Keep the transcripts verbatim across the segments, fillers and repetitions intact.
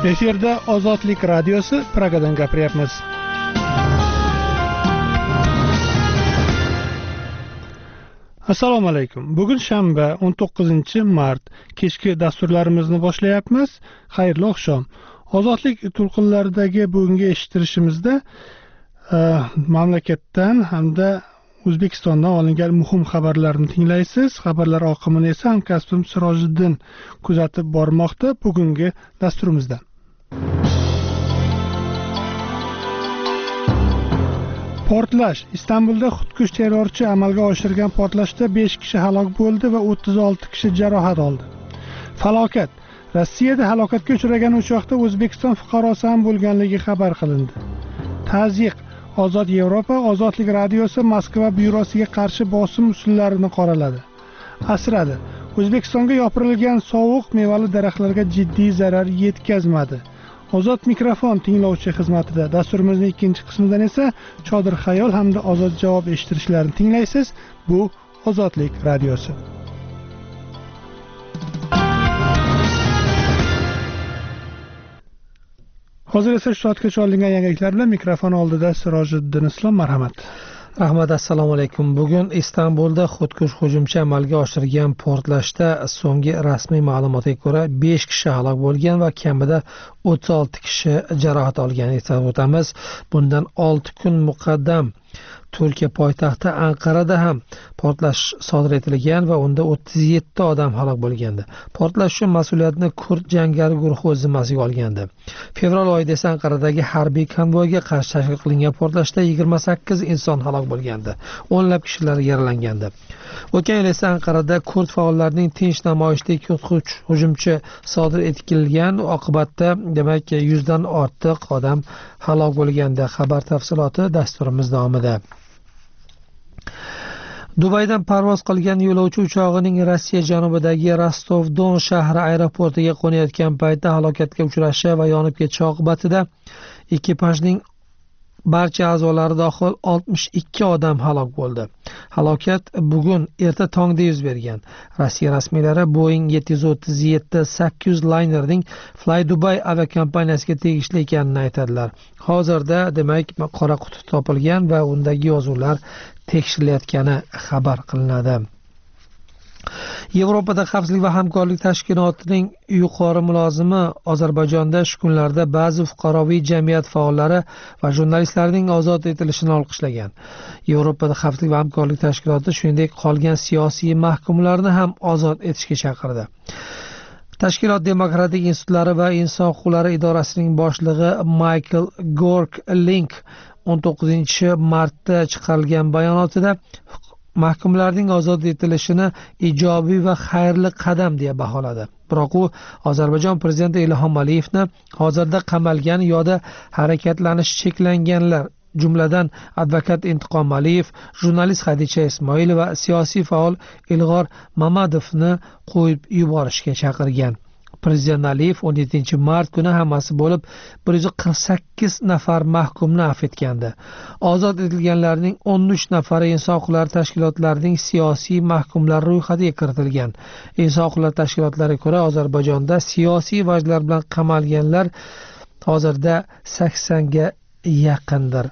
Efirda Ozodlik radiosi Pragadan gapiryapmiz. Assalomu alaykum. Bugun shanba o'n to'qqizinchi mart. Kechki dasturlarimizni boshlayapmiz. Xayrli oqshom. Ozodlik to'lqinlaridagi bugungi eshittirishimizda uh, mamlakatdan hamda O'zbekistondan olingan muhim xabarlarni tinglaysiz. Xabarlar oqimini esa hamkasbim Sirojiddin kuzatib bormoqda bugungi dasturimizda. Portlash. Istanbulda xudkush terrorchi amalga oshirgan portlashda besh kishi halok bo'ldi va o'ttiz olti kishi jarohat oldi. Falokat. Rossiyada halokatga uchragan uchoqda O'zbekiston fuqarosi ham bo'lganligi xabar qilindi. Tazyiq. Ozod Yevropa Ozodlik radiosi Moskva byurosiga qarshi bosim usullarini qoraladi. Asradi. O'zbekistonga yopirilgan sovuq mevali daraxtlarga jiddiy zarar yetkazmadi. Ozod mikrofon tinglovchi xizmatida. Dasturimizning ikkinchi qismidan esa Chodir xayol hamda ozod javob eshittirishlarini tinglaysiz. Bu Ozodlik radiosi. Hozir esa shu soatgacha olingan yangiliklar bilan mikrofon oldida Sirojiddin Islom, marhamat. Rahmat, assalomu alaykum. Bugun Istanbulda xudkush hujumchi amalga oshirgan portlashda so'nggi rasmiy ma'lumotga ko'ra besh kishi halok bo'lgan va kamida o'ttiz olti kishi jarohat olgan. Eslatib o'tamiz, bundan olti kun muqaddam Turkiya poytaxti Anqarada ham portlash sodir etilgan va unda o'ttiz yetti odam halok bo'lgandi. Portlash uchun mas'uliyatni kurd jangari guruhi o'z zimmasiga olgandi. Fevral oyida esa Anqaradagi harbiy konvoyga qarshi tashkil qilingan portlashda yigirma sakkiz inson halok bo'lgandi. o'nlab kishilar yaralangandi. O'tgan yil esa Anqarada kurd faollarining tinch namoyishida ikki hujumchi sodir etilgan, oqibatda demak yuzdan ortiq odam halok bo'lgandi. Xabar tafsiloti dasturimiz davomida. Dubaydan parvoz qilgan yo'lovchi uchog'ining Rossiya janubidagi Rostov-Don shahri aeroportiga qo'nayotgan paytda halokatga uchrashi va yonib ketishi oqibatida ekipajning barcha a'zolari dohil oltmish ikki odam halok bo'ldi. Halokat bugun erta tongda yuz bergan. Rossiya rasmiylari Boeing yetti yuz o'ttiz yetti sakkiz yuz laynerning Fly Dubai aviakompaniyasiga tegishli ekanini aytadilar. Hozirda demak qora quti topilgan va undagi yozuvlar tekshirilayotgani xabar qilinadi. Yevropada xavfsizlik va hamkorlik tashkilotining yuqori mulozimi Ozarbayjonda shu kunlarda ba'zi fuqaroviy jamiyat faollari va jurnalistlarning ozod etilishini olqishlagan. Yevropada xavfsizlik va hamkorlik tashkiloti shuningdek qolgan siyosiy mahkumlarni ham ozod etishga chaqirdi. Tashkilot demokratik institutlari va inson huquqlari idorasining boshlig'i Michael Gork-Link o'n to'qqizinchi martda chiqarilgan bayonotida mahkumlarning ozod etilishini ijobiy va xayrli qadam deya baholadi. Biroq u Ozarbayjon prezidenti Ilhom Aliyevni hozirda qamalgan yoda harakatlanishi cheklanganlar, jumladan advokat Intiqom Aliyev, jurnalist Xadicha Ismoilova va siyosiy faol Ilg'or Mamadovni qo'yib yuborishga chaqirgan. Prezident Aliyev o'n yettinchi mart kuni hammasi bo'lib bir yuz qirq sakkiz nafar mahkumni afv etgandi. Ozod etilganlarning o'n uch nafari inson huquqlari tashkilotlarining siyosiy mahkumlar ro'yxatiga kiritilgan. Inson huquqlari tashkilotlariga ko'ra Ozarbayjonda siyosiy vajlar bilan qamalganlar hozirda saksonga yaqindir.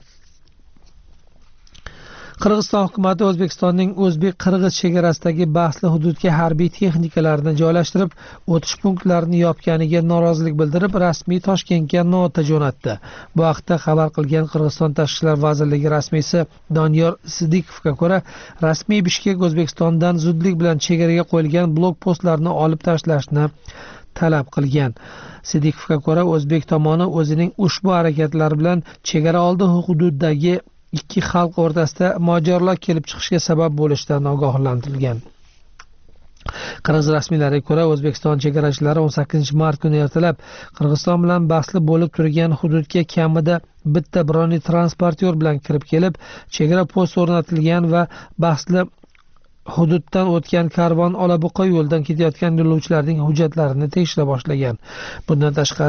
Qirg'iziston hukumati O'zbekistonning o'zbek-qirg'iz chegarasidagi bahsli hududga harbiy texnikalarni joylashtirib, o'tish punktlarini yopganiga norozilik bildirib, rasmiy Toshkentga nota jo'natdi. Bu haqda xabar qilgan Qirg'iziston Tashqi ishlar vazirligi rasmiysi Doniyor Sidikovga ko'ra, rasmiy Bishkek O'zbekistondan zudlik bilan chegaraga qo'yilgan blokpostlarni olib tashlashni talab qilgan. Sidikovga ko'ra, o'zbek tomoni o'zining ushbu harakatlari bilan chegara oldi hududdagi ikki xalq o'rtasida mojarolar kelib chiqishga sabab bo'lishidan ogohlantirilgan. Qirg'iz rasmiylariga ko'ra, O'zbekiston chegarachilari o'n sakkizinchi mart kuni ertalab Qirg'iziston bilan bahsli bo'lib turgan hududga kamida bitta broni transportyor bilan kirib kelib, chegara posti o'rnatilgan va bahsli hududdan o'tgan karvon Olabuqa yo'ldan ketayotgan yo'lovchilarning hujjatlarini tekshira boshlagan. Bundan tashqari,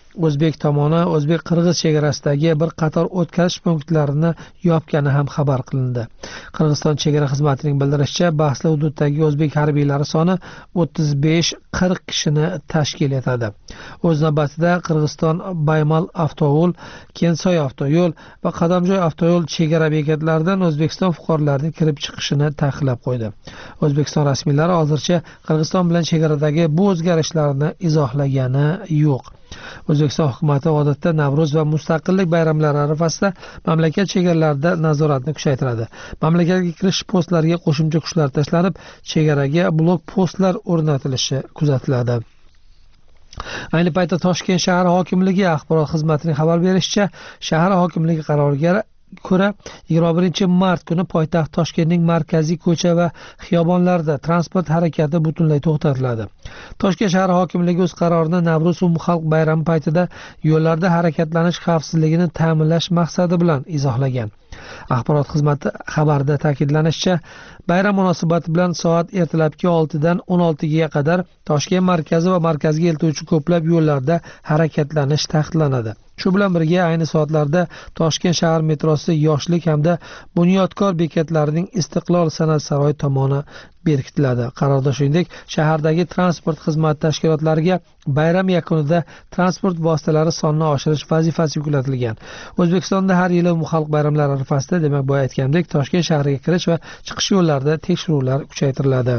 o'zbek tomoni o'zbek-qirg'iz chegarasidagi bir qator o'tkazish punktlarini yopgani ham xabar qilindi. Qirg'iziston chegara xizmatining bildirishicha, bahsli hududdagi o'zbek harbiylari soni o'ttiz besh qirq kishini tashkil etadi. O'z navbatida Qirg'iziston Baymal avtoyo'l, Kensoy avtoyo'l va Qadamjoy avtoyo'l chegara bekatlaridan O'zbekiston fuqarolarining kirib chiqishini taqiqlab qo'ydi. O'zbekiston rasmiylari hozircha Qirg'iziston bilan chegaradagi bu o'zgarishlarni izohlagani yo'q. O'zbekiston hukumati odatda Navro'z va Mustaqillik bayramlari arafasida mamlakat chegaralarida nazoratni kuchaytiradi. Mamlakatga kirish postlariga qo'shimcha kuchlar tashlanib, chegaraga blok postlar o'rnatilishi kuzatiladi. Ayni paytda Toshkent shahar hokimligi axborot xizmatining xabar berishicha, shahar hokimligi qaroriga ko'ra yigirma birinchi mart kuni poytaxt Toshkentning markaziy ko'cha va xiyobonlarida transport harakati butunlay to'xtatiladi. Toshkent shahar hokimligi o'z qarorini Navro'z umum xalq bayrami paytida yo'llarda harakatlanish xavfsizligini ta'minlash maqsadi bilan izohlagan. Axborot xizmati xabarida ta'kidlanishicha, bayram munosabati bilan soat ertalabki olti dan o'n oltiga qadar Toshkent markazi va markazga eltuvchi ko'plab yo'llarda harakatlanish taqiqlanadi. Shu bilan birga ayni soatlarda Toshkent shahar metrosi yoshlik hamda bunyodkor bekatlarining Istiqlol san'at saroyi tomoni berkitiladi. Qarorda shuningdek, shahardagi transport xizmati tashkilotlariga bayram yakunida transport vositalari sonini oshirish vazifasi yuklatilgan. O'zbekistonda har yili umum xalq bayramlari arafasida, demak boya aytgandek, Toshkent shahriga kirish va chiqish yo'llarida tekshiruvlar kuchaytiriladi.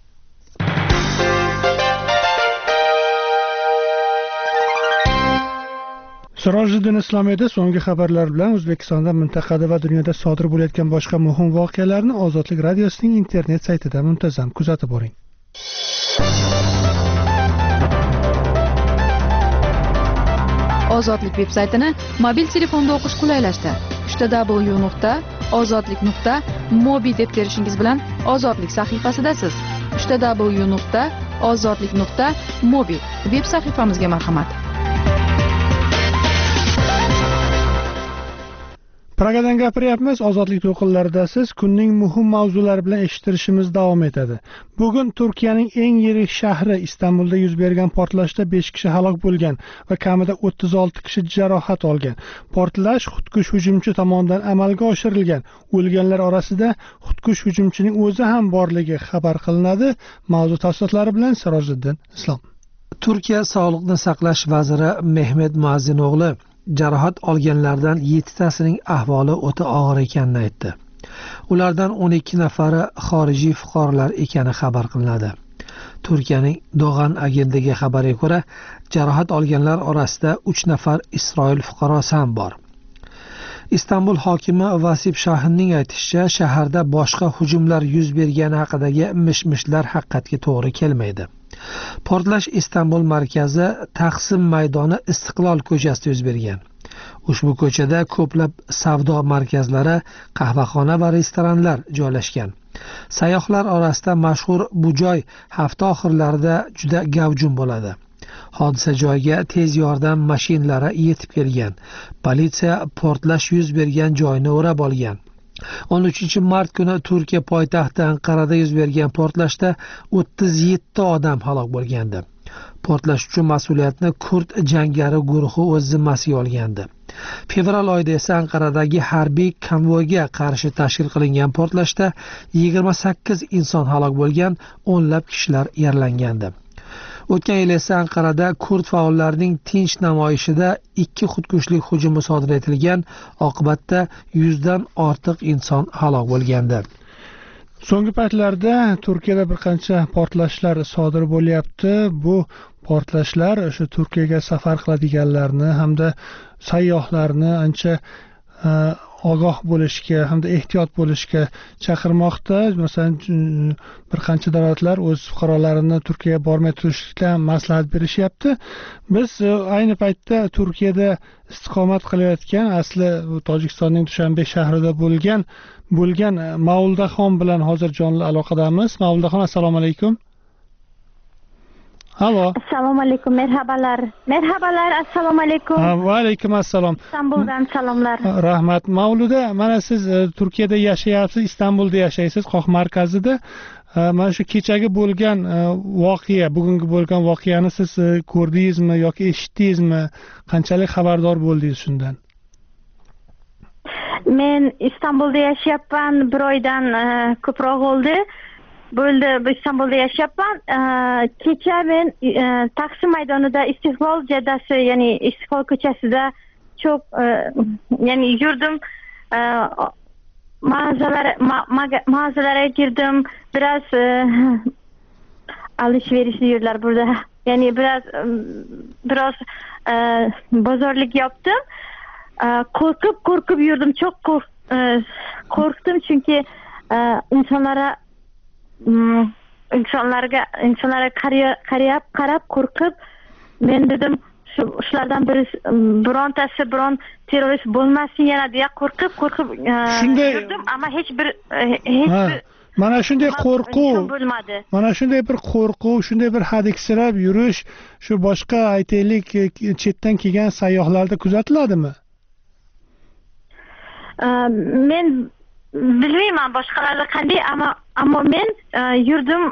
Sirojiddin Islomiyda so'nggi xabarlar bilan O'zbekistonda, mintaqada va dunyoda sodir bo'layotgan boshqa muhim voqealarni Ozodlik radiosining internet saytida muntazam kuzatib boring. Ozodlik veb-saytini mobil telefonda o'qish qulaylashdi. w w w nuqta ozodlik nuqta mobi deb terishingiz bilan Ozodlik sahifasidasiz. w w w nuqta ozodlik nuqta mobi veb sahifamizga marhamat. Pragadan gapiryapmiz. Ozodlik to'lqinlarida siz kunning muhim mavzulari bilan eshittirishimiz davom etadi. Bugun Turkiyaning eng yirik shahri Istanbulda yuz bergan portlashda besh kishi halok bo'lgan va kamida o'ttiz olti kishi jarohat olgan. Portlash xudkush hujumchi tomonidan amalga oshirilgan. O'lganlar orasida xudkush hujumchining o'zi ham borligi xabar qilinadi. Mavzu tafsilotlari bilan Sirojiddin Islom. Turkiya Sog'liqni saqlash vaziri Mehmet Muazzinoğlu jarohat olganlardan yettitasining ahvoli o'ta og'ir ekanini aytdi. Ulardan o'n ikki nafari xorijiy fuqarolar ekani xabar qilinadi. Turkiyaning Doğan agentligi xabariga ko'ra, jarohat olganlar orasida uch nafar Isroil fuqarosi ham bor. Istanbul hokimi Vasip Shahinning aytishicha, shaharda boshqa hujumlar yuz bergani haqidagi mish-mishlar haqiqatga to'g'ri kelmaydi. Portlash Istanbul markazi Taqsim maydoni Istiqlol ko'chasida yuz bergan. Ushbu ko'chada ko'plab savdo markazlari, qahvaxona va restoranlar joylashgan. Sayyohlar orasida mashhur bu joy hafta oxirlarida juda gavjum bo'ladi. Hodisa joyiga tez yordam mashinalari yetib kelgan. Politsiya portlash yuz bergan joyni o'rab olgan. o'n uchinchi mart kuni Turkiya poytaxti Anqarada yuz bergan portlashda o'ttiz yetti odam halok bo'lgandi. Portlash uchun mas'uliyatni kurd jangari guruhi o'z zimmasiga olgandi. Fevral oyida esa Anqaradagi harbiy konvoyga qarshi tashkil qilingan portlashda yigirma sakkiz inson halok bo'lgan, o'nlab kishilar yaralangandi. O'tgan yil esa Anqarada kurd faollarining tinch namoyishida ikki xudkushlik hujumi sodir etilgan, oqibatda yuzdan ortiq inson halok bo'lgandi. So'nggi paytlarda Turkiyada bir qancha portlashlar sodir bo'lyapti. Bu portlashlar o'sha Turkiyaga safar qiladiganlarni hamda sayyohlarni ancha ogoh bo'lishga hamda ehtiyot bo'lishga chaqirmoqda. Masalan, bir qancha davlatlar o'z fuqarolarini Turkiyaga bormay turishlikdan maslahat berishyapti. Biz ayni paytda Turkiyada istiqomat qilayotgan, asli Tojikistonning Dushanbe shahrida bo'lgan bo'lgan Mavludaxon bilan hozir jonli aloqadamiz. Mavludaxon, assalomu alaykum. Alo. Assalomu alaykum, merhabalar. Merhabalar, assalomu alaykum. Va alaykum assalom. Istanbuldan salomlar. Rahmat. Mavluda, mana siz Turkiyada yashayapsiz, Istanbulda yashaysiz, Qoq markazida. mana shu kechagi bo'lgan voqea, bugungi bo'lgan voqeani siz ko'rdingizmi yoki eshitdingizmi? Qanchalik xabardor bo'ldingiz shundan? Men Istanbulda yashayapman, bir oydan ko'proq bo'ldi. Bo'ldi, Istanbulda yashayapman. Kecha men Taksim maydonida Istiqlol jaddasi, ya'ni Istiqlol ko'chasida çok yani yurdim. Mağazalara mağazalara girdim. Biraz alışverişli yerler burada. Yani biraz biraz pazarlık yaptım. Korkup korkup yürüdüm. Çok kork, korktum çünkü insanlara insanlara insanlara karayap karab korkup ben dedim shulardan biri birontasi biron terrorist bo'lmasin yana deya qo'rqib qo'rqib yurdim, ammo hech bir hech bir mana shunday qo'rquv bo'lmadi. Mana shunday bir qo'rquv, shunday bir hadiksirab yurish shu boshqa aytaylik chetdan kelgan sayyohlarda kuzatiladimi? Men bilmayman boshqalarda qanday, ammo ammo men yurdim.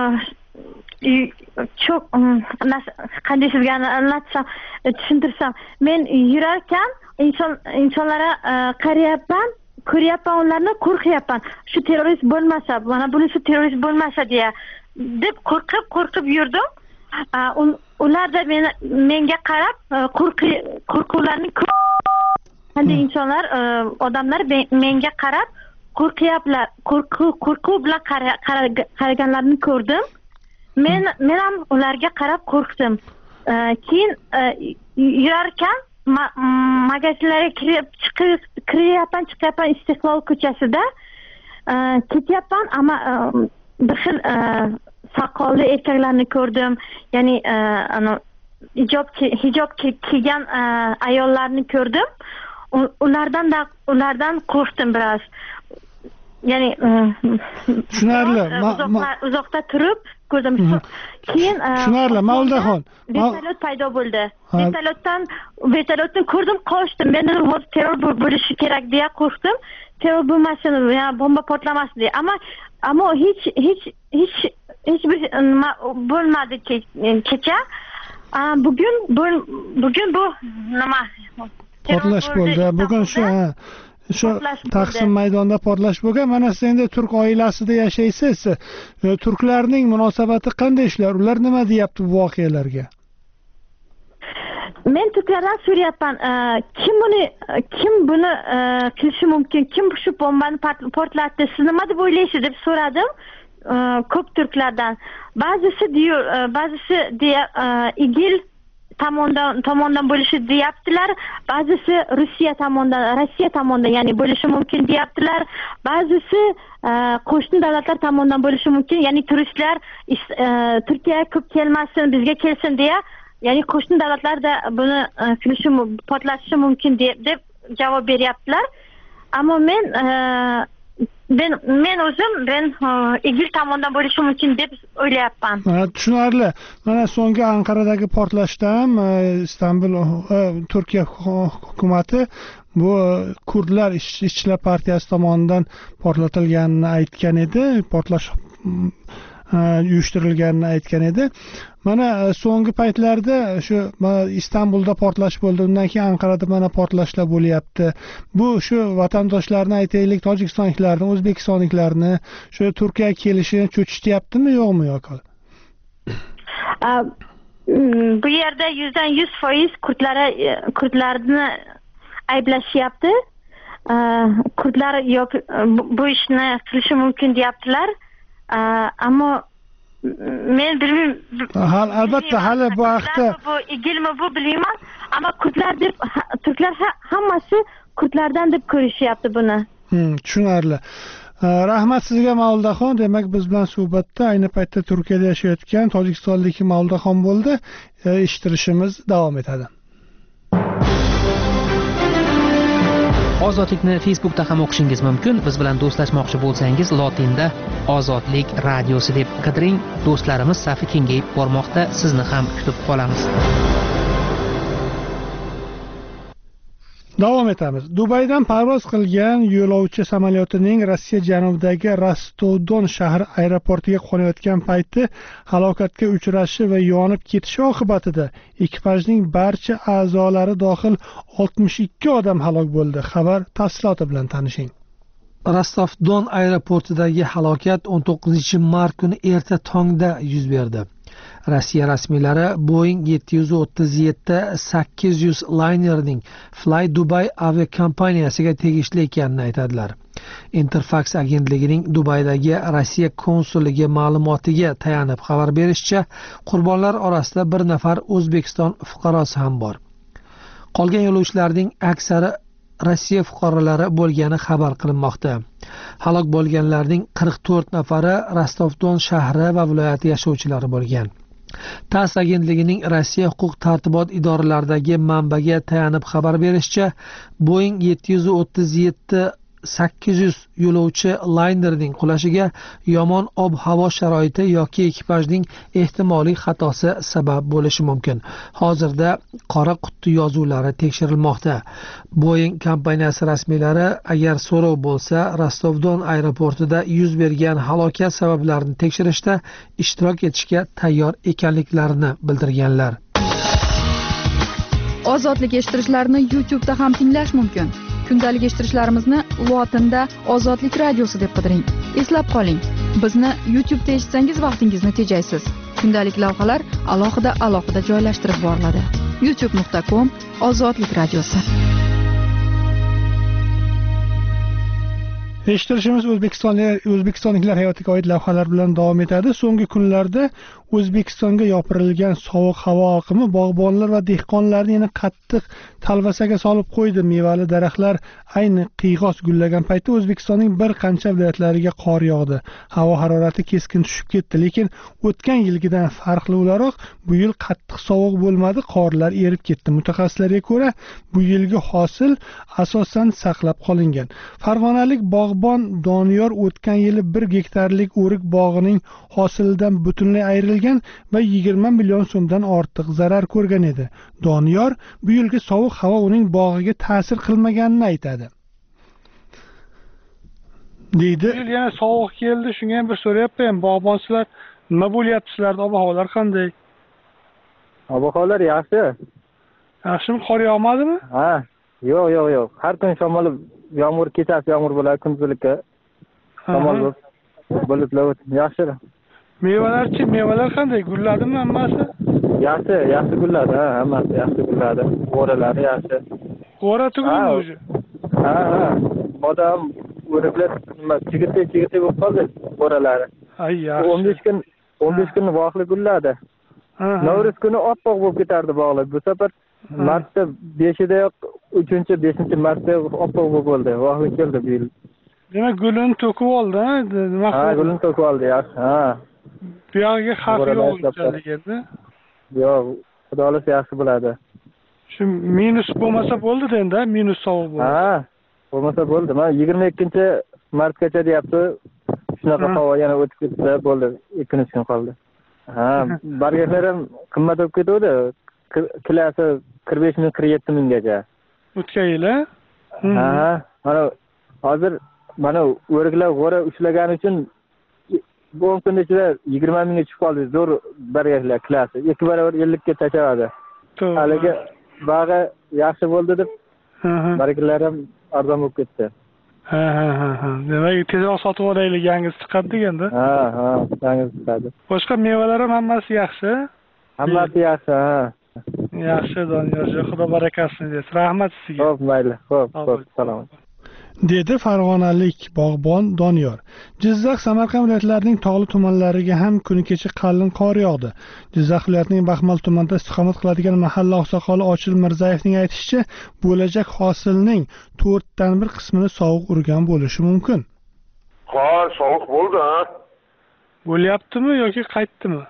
Çok qanday sizga anlatsam, tushuntirsam, men yurarkan inson insonlara qarayapman, ko'ryapman, ularni qo'rqyapman. Shu terrorist bo'lmasa, mana bunisi terrorist bo'lmasa deya deb qo'rqib qo'rqib yurdim. Ular da menga qarab qo'rquvlarni qanday insonlar, odamlar menga qarab qo'rqyaplar, qo'rquv qo'rquv bilan qaraganlarini ko'rdim. Men men ham ularga qarab qo'rqdim. Keyin yurarkan magazinlarga kirib chiqib kiryapman, chiqyapman Istiqlol ko'chasida. Ketyapman, ammo bir xil soqolli erkaklarni ko'rdim. Ya'ni ana hijob hijob kiygan ayollarni ko'rdim. Ulardan da ulardan qo'rqdim biraz. Ya'ni tushunarli. Uzoqda turib ko'rdim. Keyin tushunarli, Mavludaxon. Vertolyot paydo bo'ldi. Vertolyotdan vertolyotni ko'rdim, qochdim. Men dedim, hozir terror bo'lishi kerak deya qo'rqdim. Terror bo'lmasin, yana bomba portlamasin deya. Ammo ammo hech hech hech hech bir bo'lmadi kecha. Bugun bugun bu nima? Portlash bo'ldi. Bugun shu shu Taksim maydonida portlash bo'lgan. Mana siz endi turk oilasida yashaysiz. Turklarning munosabati qanday ishlar? Ular nima deyapti bu voqealarga? Men turklardan so'rayapman, kim buni kim buni qilishi mumkin? Kim shu bombani portlatdi? Siz nima deb o'ylaysiz deb so'radim. Ko'p turklardan. Ba'zisi diyor, ba'zisi deya IGIL tomondan tomondan bo'lishi deyaptilar. Ba'zisi Rossiya tomondan, Rossiya tomondan, ya'ni bo'lishi mumkin deyaptilar. Ba'zisi qo'shni davlatlar tomonidan bo'lishi mumkin, ya'ni turistlar Turkiyaga ko'p kelmasin, bizga kelsin deya, ya'ni qo'shni davlatlar da buni qilishi, portlatishi mumkin deb deb javob beryaptilar. Ammo men Ben men o'zim ben IGIL tomonidan bo'lishi mumkin deb o'ylayapman. Tushunarli. Mana so'nggi Anqaradagi portlashda ham Istanbul Turkiya hukumati bu kurdlar ishchilar partiyasi tomonidan portlatilganini aytgan edi, portlash uyushtirilganini aytgan edi. Mana so'nggi paytlarda shu Istanbulda portlash bo'ldi, undan keyin Anqarada mana portlashlar bo'lyapti. Bu shu vatandoshlarni aytaylik, tojikistonliklarni, o'zbekistonliklarni shu Turkiyaga kelishini cho'chityaptimi, yo'qmi yo'q? Bu yerda yuzdan yuz foiz kurdlar kurdlarni ayblashyapti. Kurdlar yo'q bu ishni qilishi mumkin deyaptilar. Ammo men bilmayman. Hal albatta hali bu haqda bu IGILmi bu bilmayman, ammo kurdlar deb turklar hammasi kurdlardan deb ko'rishyapti buni. Hmm, tushunarli. Rahmat sizga Mavludaxon. Demak, biz bilan suhbatda ayni paytda Turkiyada yashayotgan tojikistonlik Mavludaxon bo'ldi. Eshittirishimiz davom etadi. Ozodlikni Facebookda ham o'qishingiz mumkin. Biz bilan do'stlashmoqchi bo'lsangiz, lotinda Ozodlik radiosi deb qidiring. Do'stlarimiz safi kengayib bormoqda. Sizni ham kutib qolamiz. Davom etamiz. Dubaydan parvoz qilgan yo'lovchi samolyotining Rossiya janubidagi Rostov-Don shahri aeroportiga qo'nayotgan payti halokatga uchrashi va yonib ketishi oqibatida ekipajning barcha a'zolari dohil oltmish ikki odam halok bo'ldi. Xabar tafsiloti bilan tanishing. Rostov-Don aeroportidagi halokat o'n to'qqizinchi mart kuni erta tongda yuz berdi. Rossiya rasmiylari Boeing yetti yuz o'ttiz yetti sakkiz yuz laynerning Fly Dubai aviakompaniyasiga tegishli ekanini aytadilar. Interfax agentligining Dubaydagi Rossiya konsulligi ma'lumotiga tayanib xabar berishicha, qurbonlar orasida bir nafar O'zbekiston fuqarosi ham bor. Qolgan yo'lovchilarning aksari Rossiya fuqarolari bo'lgani xabar qilinmoqda. Halok bo'lganlarning qirq to'rt nafari Rostov-Don shahri va viloyati yashovchilari bo'lgan. TASS agentligining Rossiya huquq tartibot idoralaridagi manbaga tayanib xabar berishicha, Boeing yetti yuz o'ttiz yetti sakkiz yuz yo'lovchi laynerning qulashiga yomon ob-havo sharoiti yoki ekipajning ehtimoliy xatosi sabab bo'lishi mumkin. Hozirda qora quti yozuvlari tekshirilmoqda. Boeing kompaniyasi rasmiylari agar so'rov bo'lsa, Rostov-Don aeroportida yuz bergan halokat sabablarini tekshirishda ishtirok etishga tayyor ekanliklarini bildirganlar. Ozodlik eshittirishlarni YouTube'da ham tinglash mumkin. Kundalik eshittirishlarimizni lotinda Ozodlik radiosi deb qidiring. Eslab qoling, bizni YouTube'da eshitsangiz vaqtingizni tejaysiz. Kundalik lavhalar alohida alohida joylashtirib boriladi. youtube nuqta com Ozodlik radiosi. Eshittirishimiz O'zbekistonlik O'zbekistonliklar hayotiga oid lavhalar bilan davom etadi. So'nggi kunlarda O'zbekistonga yopirilgan sovuq havo oqimi bog'bonlar va dehqonlarni yana qattiq talvasaga solib qo'ydi. Mevali daraxtlar ayni qiyg'os gullagan paytda O'zbekistonning bir qancha viloyatlariga qor yog'di. Havo harorati keskin tushib ketdi, lekin o'tgan yilgidan farqli o'laroq bu yil qattiq sovuq bo'lmadi, qorlar erib ketdi. Mutaxassislarga ko'ra, bu yilgi hosil asosan saqlab qolingan. Farg'onalik bog'bon Doniyor o'tgan yili bir gektarlik o'rik bog'ining hosilidan butunlay ayrilgan va yigirma million so'mdan ortiq zarar ko'rgan edi. Doniyor bu yilgi sovuq havo uning bog'iga ta'sir qilmaganini aytadi. Deydi. Bu yil yana sovuq keldi, shunga ham bir so'rayapman. Bog'bonsizlar nima bo'lyapsizlar? Ob-havolar qanday? Ob-havolar yaxshi. Yaxshimi? Qor yog'madimi? Ha, yo'q, yo'q, yo'q. Har kun shamol, yomg'ir, kechasi yomg'ir bo'ladi, kunduzlikka shamol bulutlar yaxshi. Mevalarchi, mevalar qanday? Gulladimi hammasi? Yaxshi, yaxshi gulladi, ha, hammasi yaxshi gulladi. Bo'ralari yaxshi. Bo'ra tug'ildi o'zi. Ha, ha. Odam o'riklar nima, chigirtay, chigirtay bo'lib qoldi bo'ralari. Ay, yaxshi. o'n besh kun, o'n besh kun vaqtli gulladi. Navro'z kuni oppoq bo'lib ketardi bog'lar. Bu safar martda beshidayoq uchinchi, beshinchi martda oppoq bo'lib bo'ldi. Vaqtli keldi bu yil. Demak, gulini to'kib oldi, ha? Nima qildi? Ha, gulini to'kib oldi, yaxshi. Ha. Bu yoqqa xavf yo'q endi. Yo'q, xudo xolasa yaxshi bo'ladi. Shu minus bo'lmasa bo'ldi-da endi, minus sovuq bo'ldi. Ha, bo'lmasa bo'ldi. Men yigirma ikkinchi martgacha deyapti. Shunaqa havo yana o'tib ketsa bo'ldi, ikki uch kun qoldi. Ha, bargaklar ham qimmat bo'lib ketdi. Kilasi qirq besh ming, qirq yetti minggacha. O'tgan yil, ha? Ha, mana hozir mana o'riklar g'ora ushlagani uchun o'n kun ichida yigirma mingga chiqib qoldi. Zo'r bargaklar kilasi. ikki barobar ellikka tashladi. Haligi bag'i yaxshi bo'ldi deb bargaklar ham arzon bo'lib ketdi. Ha, ha, ha, ha. Demak, tezroq sotib olaylik, yangisi chiqadi deganda. Ha, ha, yangisi chiqadi. Boshqa mevalar ham hammasi yaxshi. Hammasi yaxshi, ha. Yaxshi, Doniyor, Xudo barakasin deysiz. Rahmat sizga. Xo'p, mayli. Xo'p, xo'p, salom. Dedi farg'onalik bog'bon Doniyor. Jizzax, Samarqand viloyatlarining tog'li tumanlariga ham kuni kecha qalin qor yog'di. Jizzax viloyatining Baxmal tumanida istiqomat qiladigan mahalla oqsoqoli Ochil Mirzayevning aytishicha, bo'lajak hosilning to'rtdan bir qismini sovuq urgan bo'lishi mumkin. Qor sovuq bo'ldi, ha? Bo'lyaptimi yoki qaytdimi?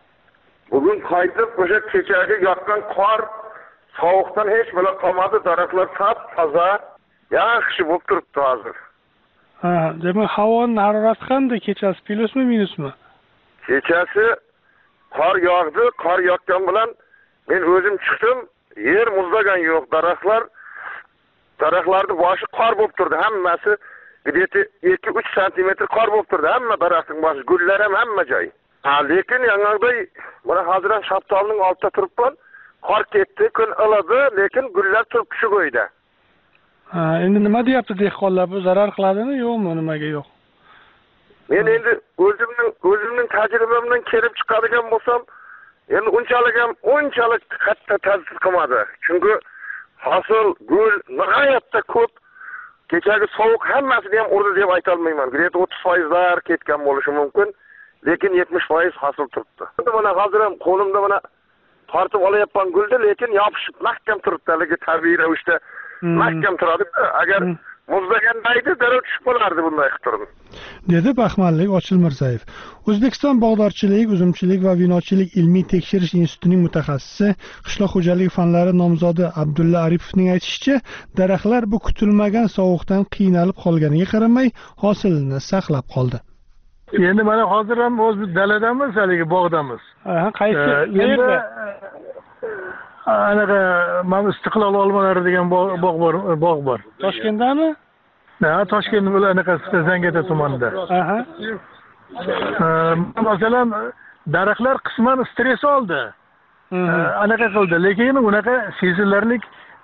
Bugun qaytib, o'sha kechagi yoqqan qor sovuqdan hech bo'la qolmadi, daraxtlar top-toza. Yaxshi bo'lib turibdi hozir. Ha, demak havoning harorati qanday? Kechasi plyusmi, minusmi? Kechasi qor yog'di, qor yoqqan bilan men o'zim chiqdim, yer muzlagan yo'q, daraxtlar daraxtlarning boshi qor bo'lib turdi, hammasi где-то ikki uch santimetr qor bo'lib turdi, hamma daraxtning boshi, gullar ham hamma joy. Ha, lekin yangiday mana hozir ham shaftolining oldida turibman. Qor ketdi, kun iladi, lekin gullar turib shu qo'ydi. Ha, endi nima deyapti dehqonlar, bu zarar qiladimi, yo'qmi, nimaga yo'q? Men endi o'zimning o'zimning tajribamdan kelib chiqadigan bo'lsam, endi unchalik ham unchalik katta ta'sir qilmadi. Chunki hosil, gul nihoyatda ko'p. Kechagi sovuq hammasini ham urdi deb ayta olmayman. Где-то o'ttiz foizlar ketgan bo'lishi mumkin, lekin yetmish foiz hosil turibdi. Mana hozir ham qo'limda mana tortib olayapman gulni, lekin yopishib mahkam turibdi. Haligi tabiiy ravishda mahkam turadi. Agar muzlagandaydi, darrov tushib qolardi bunday qilib. Dedi Baxmallik Ochilmirzayev. O'zbekiston bog'dorchilik, uzumchilik va vinochilik ilmiy tekshirish institutining mutaxassisi, qishloq xo'jaligi fanlari nomzodi Abdulla Aripovning aytishicha, daraxtlar bu kutilmagan sovuqdan qiynalib qolganiga qaramay, hosilni saqlab qoldi. Endi mana hozir ham o'z daladamiz, haligi bog'damiz. Ha, qaysi qayerda? Anaqa mana Istiqlol olmalari degan bog' bor, bog' bor. Toshkentdami? Ha, Toshkent bilan anaqa Zangata tumanida. Aha. Masalan, daraxtlar qisman stress oldi. Anaqa qildi, lekin unaqa sezilarlik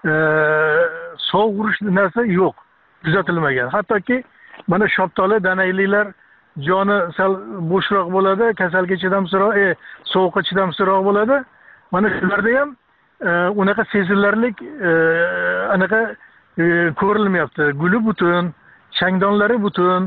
sovuq urish narsa yo'q, kuzatilmagan. Hattoki mana shaftoli danayliklar joni sal bo'shroq bo'ladi, kasalga chidamsizroq, e, sovuqqa chidamsizroq bo'ladi. Mana shularda ham unaqa sezilarlik anaqa ko'rilmayapti. Guli butun, changdonlari butun,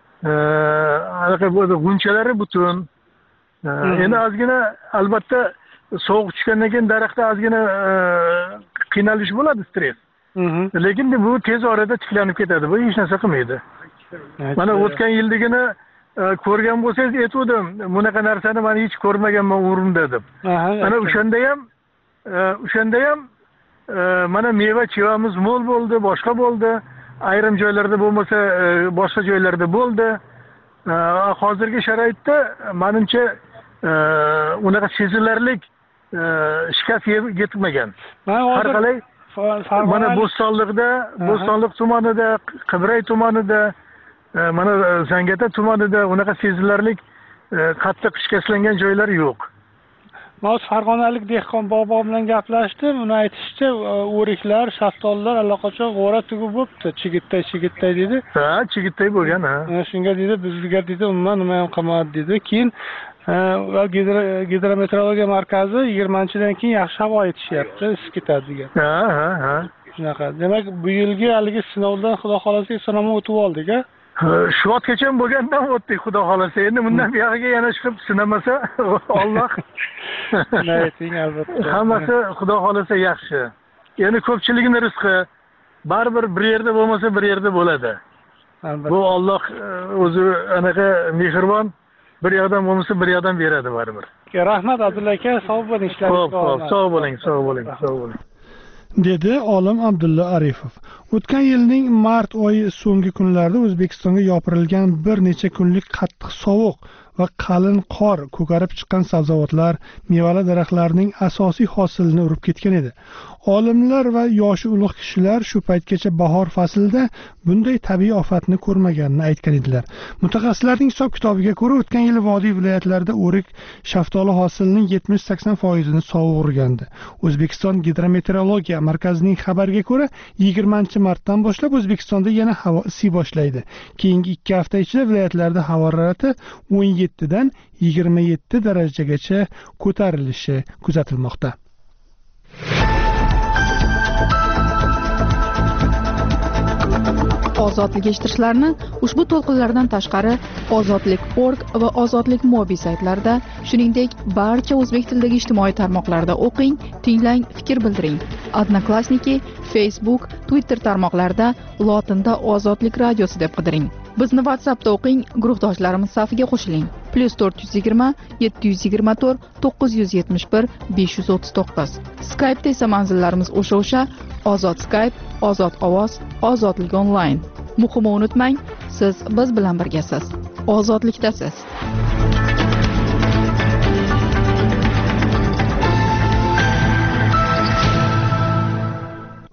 anaqa bo'ldi, g'unchalari butun. Endi ozgina albatta sovuq tushgandan keyin daraxtda ozgina qiynalish bo'ladi, stress. Lekin bu tez orada tiklanib ketadi. Bu hech narsa qilmaydi. Mana o'tgan yildigini ko'rgan bo'lsangiz aytdim, bunaqa narsani men hech ko'rmaganman o'rimda deb. Mana o'shanda ham o'shanda ham mana meva chevamiz mo'l bo'ldi, boshqa bo'ldi. Ayrim joylarda bo'lmasa, boshqa joylarda bo'ldi. Hozirgi sharoitda menimcha unaqa sezilarlik shikast yetmagan. Har qalay mana Bo'stonliqda, Bo'stonliq tumanida, Qibray tumanida, mana Zangata tumanida unaqa sezilarlik qattiq shikastlangan joylar yo'q. Mas Farg'onalik dehqon bobo bilan gaplashdim. Uni aytishicha, o'riklar, shaftollar allaqachon g'ora tugib bo'libdi. Chigitday, chigitday dedi. Ha, chigitday bo'lgan, ha. Shunga dedi, bizga dedi, umuman nima ham qilmadi dedi. Keyin gidrometeorologiya markazi yigirmanchidan keyin yaxshi havo aytishyapti, isib ketadi degan. Ha, ha, ha. Shunaqa. Demak, bu yilgi haligi sinovdan xudo xolasa eson-omon o'tib oldik-a? Shu vaqtgacha bo'lgandan o'tdik, xudo xolasa. Endi bundan buyog'iga yana chiqib sinamasa, Alloh. Ayting, albatta. Hammasi xudo xolasa yaxshi. Endi ko'pchilikning rizqi baribir bir yerda bo'lmasa, bir yerda bo'ladi. Albatta. Bu Alloh o'zi anaqa mehribon, bir yoqdan bo'lmasa, bir yoqdan beradi baribir. Rahmat Abdulla aka, sog' bo'ling, ishlaringiz sog', sog' bo'ling, sog' bo'ling, sog' bo'ling. dedi olim Abdulla Arifov. O'tgan yilning mart oyi so'nggi kunlarda O'zbekistonga yopirilgan bir necha kunlik qattiq sovuq va qalin qor ko'karib chiqqan sabzavotlar, mevali daraxtlarning asosiy hosilini urib ketgan edi. Olimlar va yoshi ulug' kishilar shu paytgacha bahor faslida bunday tabiiy ofatni ko'rmaganini aytgan edilar. Mutaxassislarning hisob-kitobiga ko'ra, o'tgan yil vodiy viloyatlarida o'rik, shaftoli hosilining yetmish sakson foizini sovuq urgandi. O'zbekiston gidrometeorologiya markazining xabariga ko'ra, yigirmanchi martdan boshlab O'zbekistonda yana havo isiy boshlaydi. Keyingi ikki hafta ichida viloyatlarda havo harorati o'n yettidan yigirma yetti darajagacha ko'tarilishi kuzatilmoqda. Ozodlik eshittirishlarni ushbu to'lqinlardan tashqari ozodlik nokta org va ozodlik mobi saytlarida, shuningdek barcha o'zbek tilidagi ijtimoiy tarmoqlarda o'qing, tinglang, fikr bildiring. Odnoklassniki, Facebook, Twitter tarmoqlarida lotinda Ozodlik radiosi deb qidiring. Bizni WhatsAppda o'qing, guruhdoshlarimiz safiga qo'shiling. plus to'rt yuz yigirma yetti yuz yigirma to'rt to'qqiz yuz yetmish bir besh yuz o'ttiz to'qqiz. Skype'da esa manzillarimiz o'sha-o'sha: Ozod Skype, Ozod ovoz, Ozodlik onlayn. Muhimi unutmang, siz biz bilan birgasiz. Ozodlikdasiz.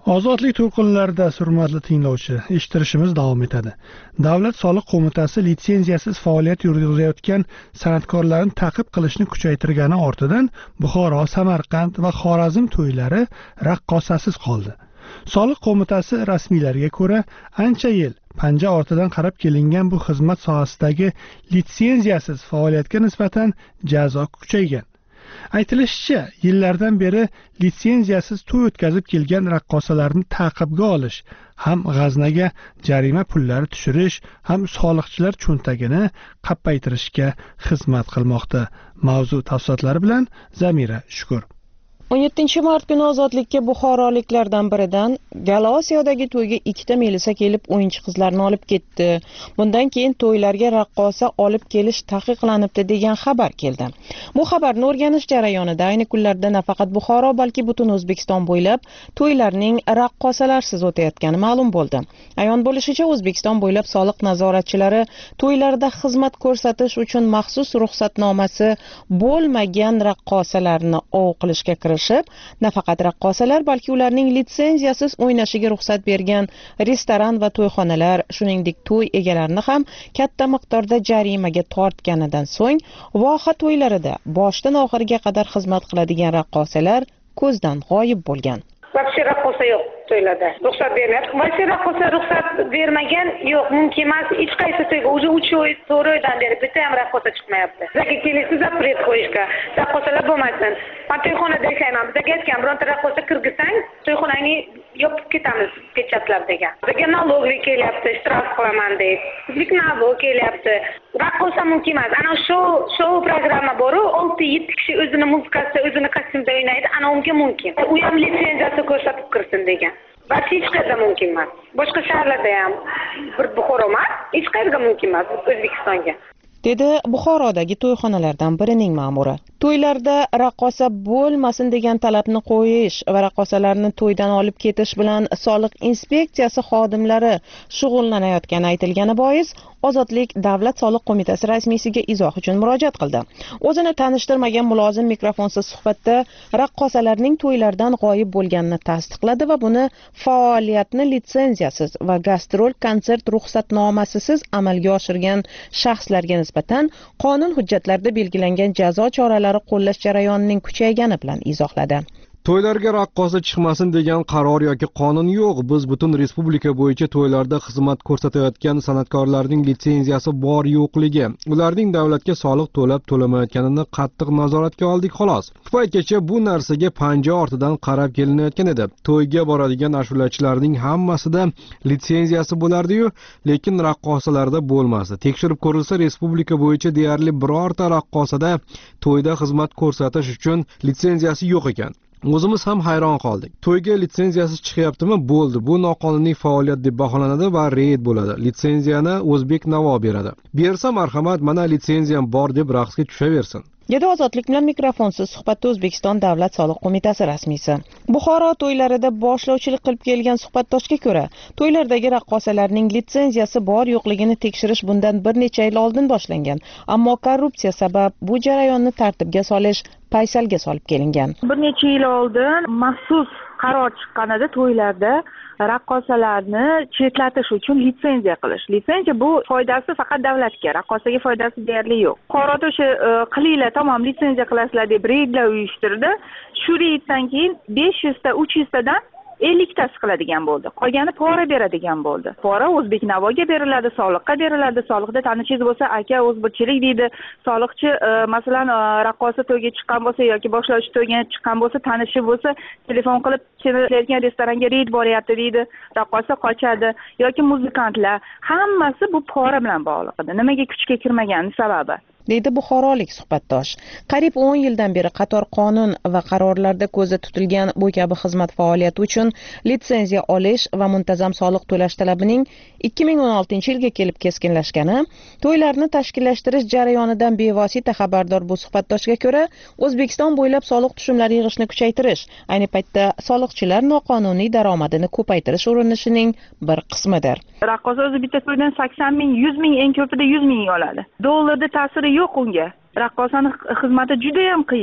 Ozodlik to'lqinlarida hurmatli tinglovchi, eshittirishimiz davom etadi. Davlat soliq qo'mitasi litsenziyasiz faoliyat yuritayotgan san'atkorlarni ta'qib qilishni kuchaytirgani ortidan Buxoro, Samarqand va Xorazm to'ylari raqqosasiz qoldi. Soliq qo'mitasi rasmiylariga ko'ra, ancha yil panja ortidan qarab kelingan bu xizmat sohasidagi litsenziyasiz faoliyatga nisbatan jazo kuchaygan. Aytilishicha, yillardan beri litsenziyasiz to'y o'tkazib kelgan raqqosalarni ta'qibga olish, ham g'aznaga jarima pullari tushirish, ham soliqchilar cho'ntagini qappaytirishga xizmat qilmoqda. Mavzu tafsilotlari bilan Zamira Shukur. o'n yettinchi mart kuni ozodlikka buxoroliklardan biridan Galaosiyodagi to'yga ikkita melisa kelib o'yinchi qizlarni olib ketdi. Bundan keyin to'ylarga raqqosa olib kelish taqiqlanibdi degan xabar keldi. Bu xabarni o'rganish jarayonida ayni kunlarda nafaqat Buxoro, balki butun O'zbekiston bo'ylab to'ylarning raqqosalarsiz o'tayotgani ma'lum bo'ldi. Ayon bo'lishicha, O'zbekiston bo'ylab soliq nazoratchilari to'ylarda xizmat ko'rsatish uchun maxsus ruxsatnomasi bo'lmagan raqqosalarni ov qilishga nafaqat raqqosalar, balki ularning litsenziyasiz o'ynashiga ruxsat bergan restoran va to'yxonalar, shuningdek to'y egalarini ham katta miqdorda jarimaga tortganidan so'ng voha to'ylarida boshdan oxiriga qadar xizmat qiladigan raqqosalar ko'zdan g'oyib bo'lgan. Вообще raqqosa yo'q to'ylarda. Ruxsat bermayapti. Вообще raqqosa ruxsat bermagan yo'q, mumkin emas. Hech qaysi to'yga уже uch oy, to'rt oydan beri bitta ham raqqosa chiqmayapti. Bizga kelishdi zapret qo'yishga. Raqqosalar bo'lmasin. Men to'yxonada ishlayman. Bizga aytgan, bironta raqqosa kirgizsang, to'yxonangni yopib ketamiz, pechatlab degan. Bizga налоговый kelyapti, shtraf qilaman deb. Bizga налог kelyapti. Raqqosa mumkin emas. Ana shu shou programma bor-u, olti yetti kishi o'zini muzikasida, o'zini kostyumda o'ynaydi. Ana unga mumkin. U ham litsenziyasi ko'rsatib kirsin degan. Va hech qayerda mumkin emas. Boshqa shaharlarda ham bir Buxoro emas, hech qayerda mumkin emas O'zbekistonga. dedi Buxorodagi to'yxonalardan birining ma'muri. To'ylarda raqqosa bo'lmasin degan talabni qo'yish va raqqosalarni to'ydan olib ketish bilan soliq inspeksiyasi xodimlari shug'ullanayotgani aytilgani bois Ozodlik Davlat soliq qo'mitasi rasmiysiga izoh uchun murojaat qildi. O'zini tanishtirmagan mulozim mikrofonsiz suhbatda raqqosalarning to'ylardan g'oyib bo'lganini tasdiqladi va buni faoliyatni litsenziyasiz va gastrol konsert ruxsatnomasisiz amalga oshirgan shaxslarga nisbatan qonun hujjatlarida belgilangan jazo choralari qo'llash jarayonining kuchaygani bilan izohladi. To'ylarga raqqosa chiqmasin degan qaror yoki qonun yo'q. Biz butun respublika bo'yicha to'ylarda xizmat ko'rsatayotgan san'atkorlarning litsenziyasi bor yo'qligi, ularning davlatga soliq to'lab to'lamayotganini qattiq nazoratga oldik xolos. Bu paytgacha bu narsaga panja ortidan qarab kelinayotgan edi. To'yga boradigan ashulachilarning hammasida litsenziyasi bo'lardi-yu, lekin raqqosalarda bo'lmasdi. Tekshirib ko'rilsa, respublika bo'yicha deyarli birorta raqqosada to'yda xizmat ko'rsatish uchun litsenziyasi yo'q ekan. O'zimiz ham hayron qoldik. To'yga litsenziyasiz chiqyaptimi? Bo'ldi. Bu noqonuniy faoliyat deb baholanadi va reyd bo'ladi. Litsenziyani O'zbek Navo beradi. Bersa marhamat, mana litsenziyam bor deb raqsga tushaversin. Dedi Ozodlik bilan mikrofonsiz suhbatda O'zbekiston Davlat soliq qo'mitasi rasmiysi. Buxoro to'ylarida boshlovchilik qilib kelgan suhbatdoshga ko'ra, to'ylardagi raqqosalarning litsenziyasi bor yo'qligini tekshirish bundan bir necha yil oldin boshlangan, ammo korrupsiya sabab bu jarayonni tartibga solish paysalga solib kelingan. Bir necha yil oldin maxsus qaror chiqqan edi to'ylarda raqqosalarni chetlatish uchun litsenziya qilish. Litsenziya bu foydasi faqat davlatga, raqqosaga foydasi deyarli yo'q. Fuqaroda o'sha qilinglar, tamom litsenziya qilasizlar deb reydlar uyushtirdi. Shu reyddan keyin besh yuz ta, uch yuz tadan ellik tasi qiladigan bo'ldi. Qolgani pora beradigan bo'ldi. Pora O'zbek Navoga beriladi, soliqqa beriladi. Soliqda tanishingiz bo'lsa, aka o'zbirchilik deydi. Soliqchi masalan raqqosa to'yga chiqqan bo'lsa yoki boshlovchi to'yga chiqqan bo'lsa, tanishi bo'lsa, telefon qilib kelayotgan restoranga reyd boryapti deydi. Raqqosa qochadi yoki muzikantlar, hammasi bu pora bilan bog'liq edi. Nimaga kuchga kirmagani sababi? deydi buxorolik suhbatdosh. Qariyb o'n yildan beri qator qonun va qarorlarda ko'zda tutilgan bu kabi xizmat faoliyati uchun litsenziya olish va muntazam soliq to'lash talabining ikki ming o'n oltinchi yilga kelib keskinlashgani, to'ylarni tashkillashtirish jarayonidan bevosita xabardor bu suhbatdoshga ko'ra, O'zbekiston bo'ylab soliq tushumlari yig'ishni kuchaytirish, ayni paytda soliqchilar noqonuniy daromadini ko'paytirish urinishining bir qismidir. Raqqosa o'zi bitta to'ydan sakson ming, yuz ming, eng ko'pida yuz ming oladi. Dollarda ta'siri yo'q unga. Raqqosaning xizmati juda ham qiyin.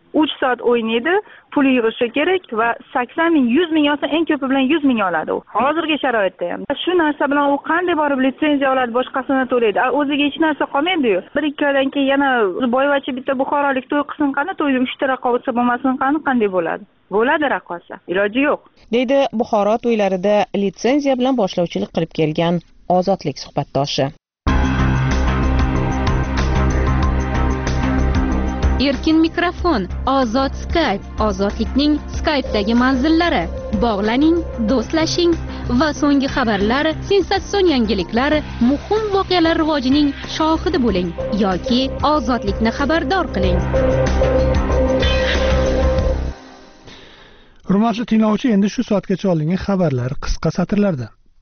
uch soat o'ynaydi, pul yig'ishi kerak va sakson ming, yuz ming olsa eng ko'pi bilan yuz ming oladi u. Hozirgi sharoitda ham. Shu narsa bilan u qanday borib litsenziya oladi, boshqasini to'laydi. O'ziga hech narsa qolmaydi-yu. bir ikki oydan keyin yana boyvachcha bitta buxorolik to'y qilsin qani, to'yda uchta raqobatsa bo'lmasin qani, qanday bo'ladi? Bo'ladi raqobatsa. Iloji yo'q. Deydi Buxoro to'ylarida litsenziya bilan boshlovchilik qilib kelgan Ozodlik suhbatdoshi. Erkin mikrofon, ozod Skype, ozodlikning Skype'dagi manzillari. Bog'laning, do'stlashing va so'nggi xabarlar, sensatsion yangiliklar, muhim voqealar rivojining shohidi bo'ling yoki ozodlikni xabardor qiling. Hurmatli tinglovchi, endi shu soatgacha olingan xabarlar qisqa satrlarda.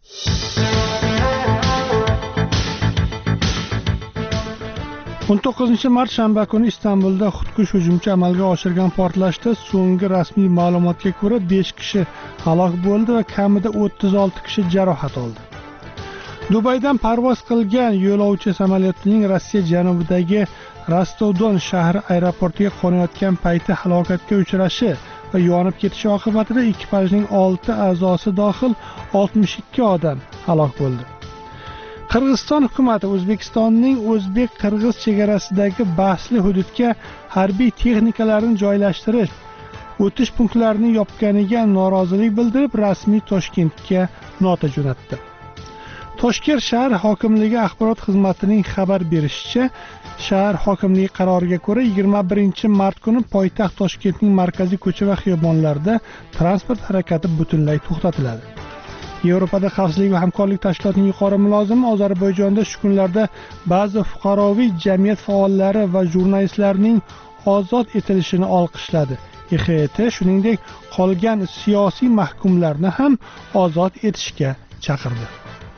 o'n to'qqizinchi mart shanba kuni Istanbulda xudkush hujumchi amalga oshirgan portlashda so'nggi rasmiy ma'lumotga ko'ra besh kishi halok bo'ldi va kamida o'ttiz olti kishi jarohat oldi. Dubaydan parvoz qilgan yo'lovchi samolyotining Rossiya janubidagi Rostov-Don shahri aeroportiga qo'nayotgan payti halokatga uchrashi va yonib ketishi oqibatida ekipajning olti a'zosi dohil oltmish ikki odam halok bo'ldi. Qirg'iziston hukumati O'zbekistonning o'zbek-qirg'iz chegarasidagi bahsli hududga harbiy texnikalarni joylashtirish, o'tish punktlarini yopganiga norozilik bildirib, rasmiy Toshkentga nota jo'natdi. Toshkent shahar hokimligi axborot xizmatining xabar berishicha, shahar hokimligi qaroriga ko'ra yigirma birinchi mart kuni poytaxt Toshkentning markaziy ko'cha va xiyobonlarida transport harakati butunlay to'xtatiladi. Yevropada xavfsizlik va hamkorlik tashkilotining yuqori mulozimi Ozarbayjonda shu kunlarda ba'zi fuqaroviy jamiyat faollari va jurnalistlarning ozod etilishini olqishladi. E X T shuningdek qolgan siyosiy mahkumlarni ham ozod etishga chaqirdi.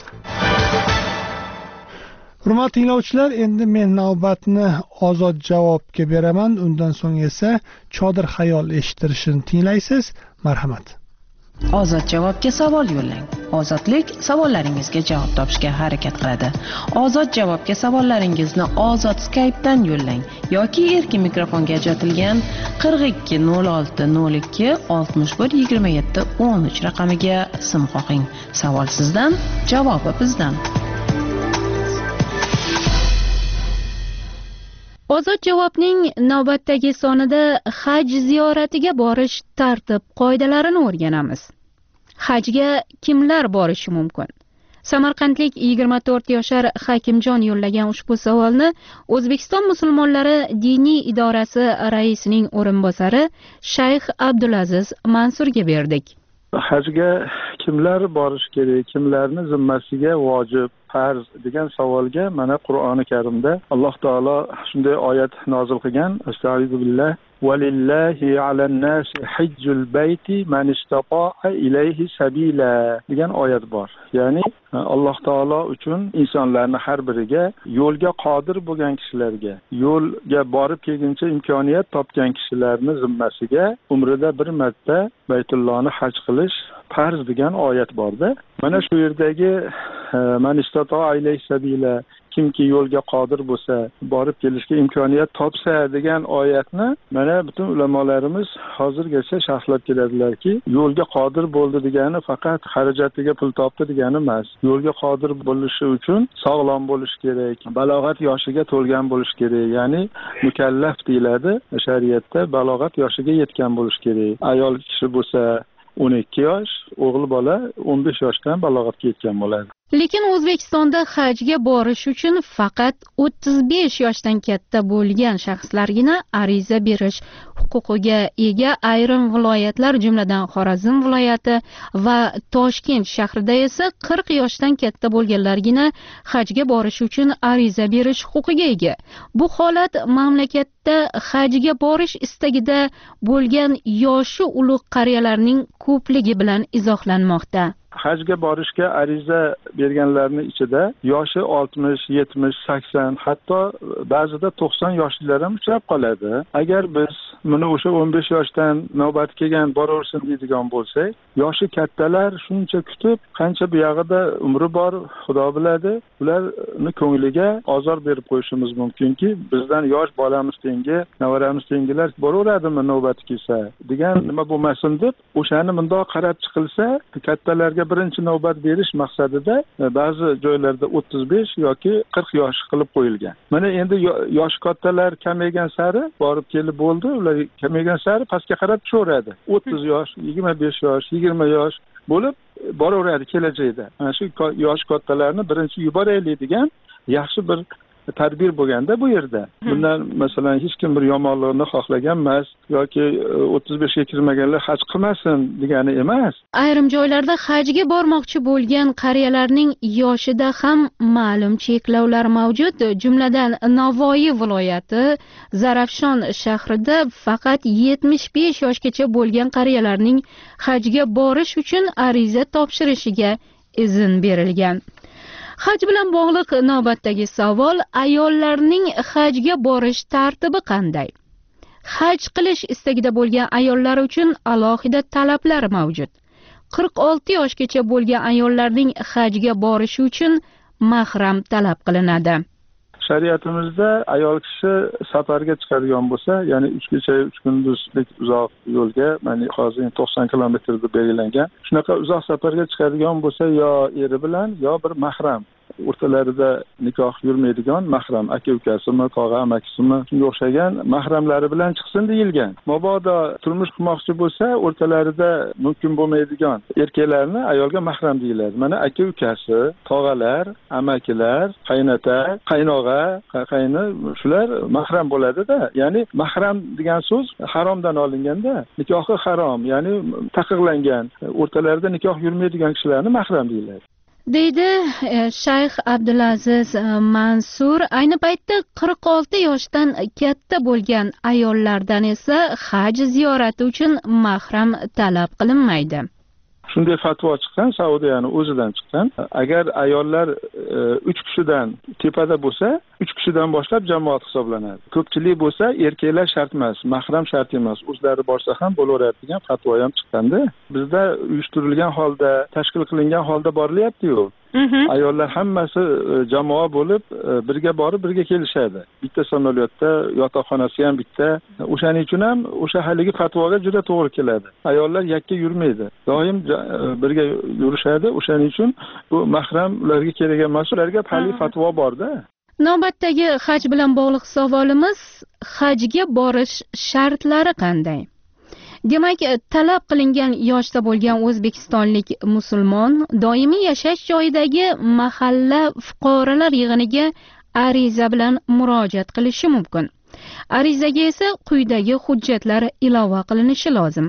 Hurmatli tinglovchilar, endi men navbatni ozod javobga beraman, undan so'ng esa chodir xayol eshittirishini tinglaysiz. Marhamat. Ozod javobga savol yo'llang. Ozodlik savollaringizga javob topishga harakat qiladi. Ozod javobga savollaringizni Ozod Skype'dan yo'llang yoki erkin mikrofonga ajratilgan qirq ikki nol olti nol ikki oltmish bir yigirma yetti o'n uch raqamiga sim qo'ying. Savol sizdan, javobi bizdan. Ozod javobning navbatdagi sonida haj ziyoratiga borish tartib qoidalarini o'rganamiz. Hajga kimlar borishi mumkin? Samarqandlik yigirma to'rt yoshar Hakimjon yo'llagan ushbu savolni O'zbekiston musulmonlari diniy idorasi raisining o'rinbosari Shayx Abdulaziz Mansurga berdik. Hajga kimlar borishi kerak, kimlarni zimmasiga vojib, farz degan savolga mana Qur'oni Karimda Alloh taolo shunday oyat nozil qilgan. Astagfirullah. Walillahi alan-nasi hajjul bayti man istata'a ilayhi sabila degan oyat bor. Ya'ni Alloh taolo uchun insonlarning har biriga yo'lga qodir bo'lgan kishilarga, yo'lga borib kelguncha imkoniyat topgan kishilarning zimmasiga umrida bir marta Baytullohni haj qilish farz degan oyat borda. Mana shu yerdagi man istata'a ilayhi sabila, kimki yo'lga qodir bo'lsa, borib kelishga imkoniyat topsa degan oyatni mana butun ulamolarimiz hozirgacha sharhlab keladilarki, yo'lga qodir bo'ldi degani faqat xarajatiga pul topdi degani emas. Yo'lga qodir bo'lishi uchun sog'lom bo'lish kerak, balog'at yoshiga to'lgan bo'lish kerak. Ya'ni mukallaf deyiladi shariatda, balog'at yoshiga yetgan bo'lish kerak. Ayol kishi bo'lsa o'n ikki yosh, o'g'il bola o'n besh yoshdan balog'atga yetgan bo'ladi. Lekin O'zbekistonda hajga borish uchun faqat o'ttiz besh yoshdan katta bo'lgan shaxslargina ariza berish huquqiga ega. Ayrim viloyatlar, jumladan Xorazm viloyati va Toshkent shahrida esa qirq yoshdan katta bo'lganlargina hajga borish uchun ariza berish huquqiga ega. Bu holat mamlakatda hajga borish istagida bo'lgan yoshi ulug' qariyalarning ko'pligi bilan izohlanmoqda. hajga borishga ariza berganlarning ichida yoshi oltmish, yetmish, sakson, hatto ba'zida to'qson yoshlilar ham uchrab qoladi. Agar biz buni o'sha o'n besh yoshdan navbat kelgan boraversin deydigan bo'lsak, yoshi kattalar shuncha kutib, qancha bu yog'ida umri bor, Xudo biladi, ularni ko'ngliga ozor berib qo'yishimiz mumkinki, bizdan yosh bolamiz tengi, nevaramiz tengilar boraveradimi navbat kelsa degan nima bo'lmasin deb, o'shani bundoq qarab chiqilsa, kattalarga birinchi navbat berish maqsadida ba'zi joylarda o'ttiz besh yoki qirq yosh qilib qo'yilgan. Mana endi yoshi kattalar kamaygan sari borib kelib bo'ldi, ular kamaygan sari pastga qarab tushaveradi. o'ttiz yosh, yigirma besh yosh, yigirma yosh bo'lib boraveradi kelajakda. Mana shu yosh kattalarni birinchi yuboraylik degan yaxshi bir tadbir bo'lganda bu yerda. Bundan masalan hech kim bir yomonlikni xohlagan emas yoki o'ttiz beshga kirmaganlar haj qilmasin degani emas. Ayrim joylarda hajga bormoqchi bo'lgan qariyalarning yoshida ham ma'lum cheklovlar mavjud. Jumladan Navoiy viloyati Zarafshon shahrida faqat yetmish besh yoshgacha bo'lgan qariyalarning hajga borish uchun ariza topshirishiga izn berilgan. Haj bilan bog'liq navbatdagi savol: ayollarning hajga borish tartibi qanday? Haj qilish istagida bo'lgan ayollar uchun alohida talablar mavjud. qirq olti yoshgacha bo'lgan ayollarning hajga borishi uchun mahram talab qilinadi. Shariatimizda ayol kishi safarga chiqadigan bo'lsa, ya'ni uch kecha uch kunduzlik uzoq yo'lga, ya'ni hozir to'qson kilometr deb belgilangan, shunaqa uzoq safarga chiqadigan bo'lsa, yo eri bilan yo bir mahram, o'rtalarida nikoh yurmaydigan mahram, aka ukasimi, tog'a amakisimi, shunga o'xshagan mahramlari bilan chiqsin deyilgan. Mabodo turmush qurmoqchi bo'lsa, o'rtalarida mumkin bo'lmaydigan erkaklarni ayolga mahram deyiladi. Mana aka ukasi, tog'alar, amakilar, qaynota, qaynog'a, qayni shular mahram bo'ladi-da. Ya'ni mahram degan so'z haromdan olinganda, nikohi harom, ya'ni taqiqlangan, o'rtalarida nikoh yurmaydigan kishilarni mahram deyiladi. deydi Shayx Abdulaziz Mansur. Ayni paytda qirq olti yoshdan katta bo'lgan ayollardan esa haj ziyorati uchun mahram talab qilinmaydi. Shunday fatvo chiqqan, Saudiyani o'zidan chiqqan. Agar ayollar uch kishidan tepada bo'lsa, uch kishidan boshlab jamoat hisoblanadi. Ko'pchilik bo'lsa, erkaklar shart emas, mahram shart emas, o'zlari borsa ham bo'laveradi degan fatvo ham chiqqanda, bizda uyushtirilgan holda, tashkil qilingan holda borilyapti-ku. Ayollar hammasi jamoa bo'lib birga borib birga kelishadi. Bitta samolyotda, yotoqxonasi ham bitta. O'shaning uchun ham o'sha haligi fatvoga juda to'g'ri keladi. Ayollar yakka yurmaydi. Doim birga yurishadi. O'shaning uchun bu mahram ularga kerak emas. Ularga hali fatvo borda. Navbatdagi haj bilan bog'liq savolimiz: hajga borish shartlari qanday? Demak, talab qilingan yoshda bo'lgan o'zbekistonlik musulmon doimiy yashash joyidagi mahalla fuqarolar yig'iniga ariza bilan murojaat qilishi mumkin. Arizaga esa quyidagi hujjatlar ilova qilinishi lozim: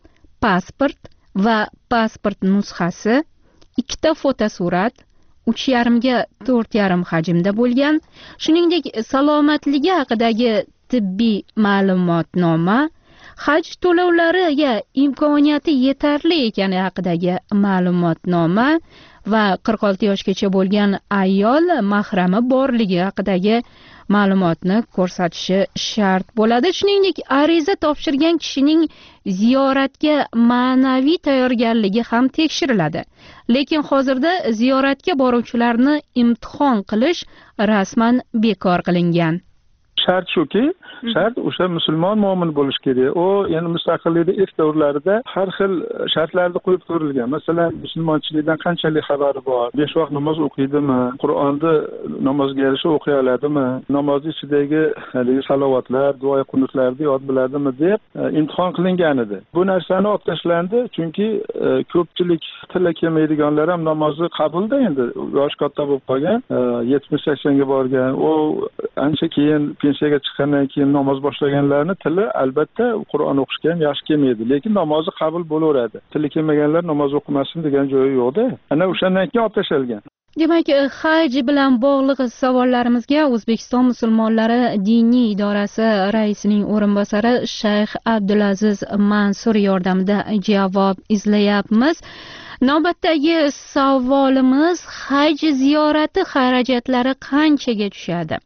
pasport va pasport nusxasi, ikkita fotosurat, uch yarim ga to'rt yarim hajmda bo'lgan, shuningdek salomatligi haqidagi tibbiy ma'lumotnoma, haj to'lovlariga imkoniyati yetarli ekani haqidagi ma'lumotnoma va qirq olti yoshgacha bo'lgan ayol mahrami borligi haqidagi ma'lumotni ko'rsatishi shart bo'ladi. Shuningdek, ariza topshirgan kishining ziyoratga ma'naviy tayyorgarligi ham tekshiriladi. Lekin hozirda ziyoratga boruvchilarni imtihon qilish rasman bekor qilingan. Shart shuki, shart o'sha musulmon mo'min bo'lish kerak. U endi mustaqillikda ilk davrlarida har xil shartlarni qo'yib ko'rilgan. Masalan, musulmonchilikdan qanchalik xabari bor, besh vaqt namoz o'qiydimi, Qur'onni namozga yarasha o'qiy oladimi, namozning ichidagi haligi salovatlar, duo qunutlarni yod biladimi deb imtihon qilingan edi. Bu narsani olib tashlandi, chunki ko'pchilik tilla kelmaydiganlar ham namozni qabulda endi yosh katta bo'lib qolgan, yetmish saksonga borgan, u ancha keyin pensiyaga chiqqandan keyin namoz boshlaganlarni tili albatta Qur'on o'qishga ham yaxshi kelmaydi, lekin namozi qabul bo'laveradi. Tili kelmaganlar namoz o'qimasin degan joyi yo'qda. Ana o'shandan keyin olib tashalgan. demak, haj bilan bog'liq savollarimizga O'zbekiston musulmonlari diniy idorasi raisining o'rinbosari Shayx Abdulaziz Mansur yordamida javob izlayapmiz. Navbatdagi savolimiz, haj ziyorati xarajatlari qanchaga tushadi?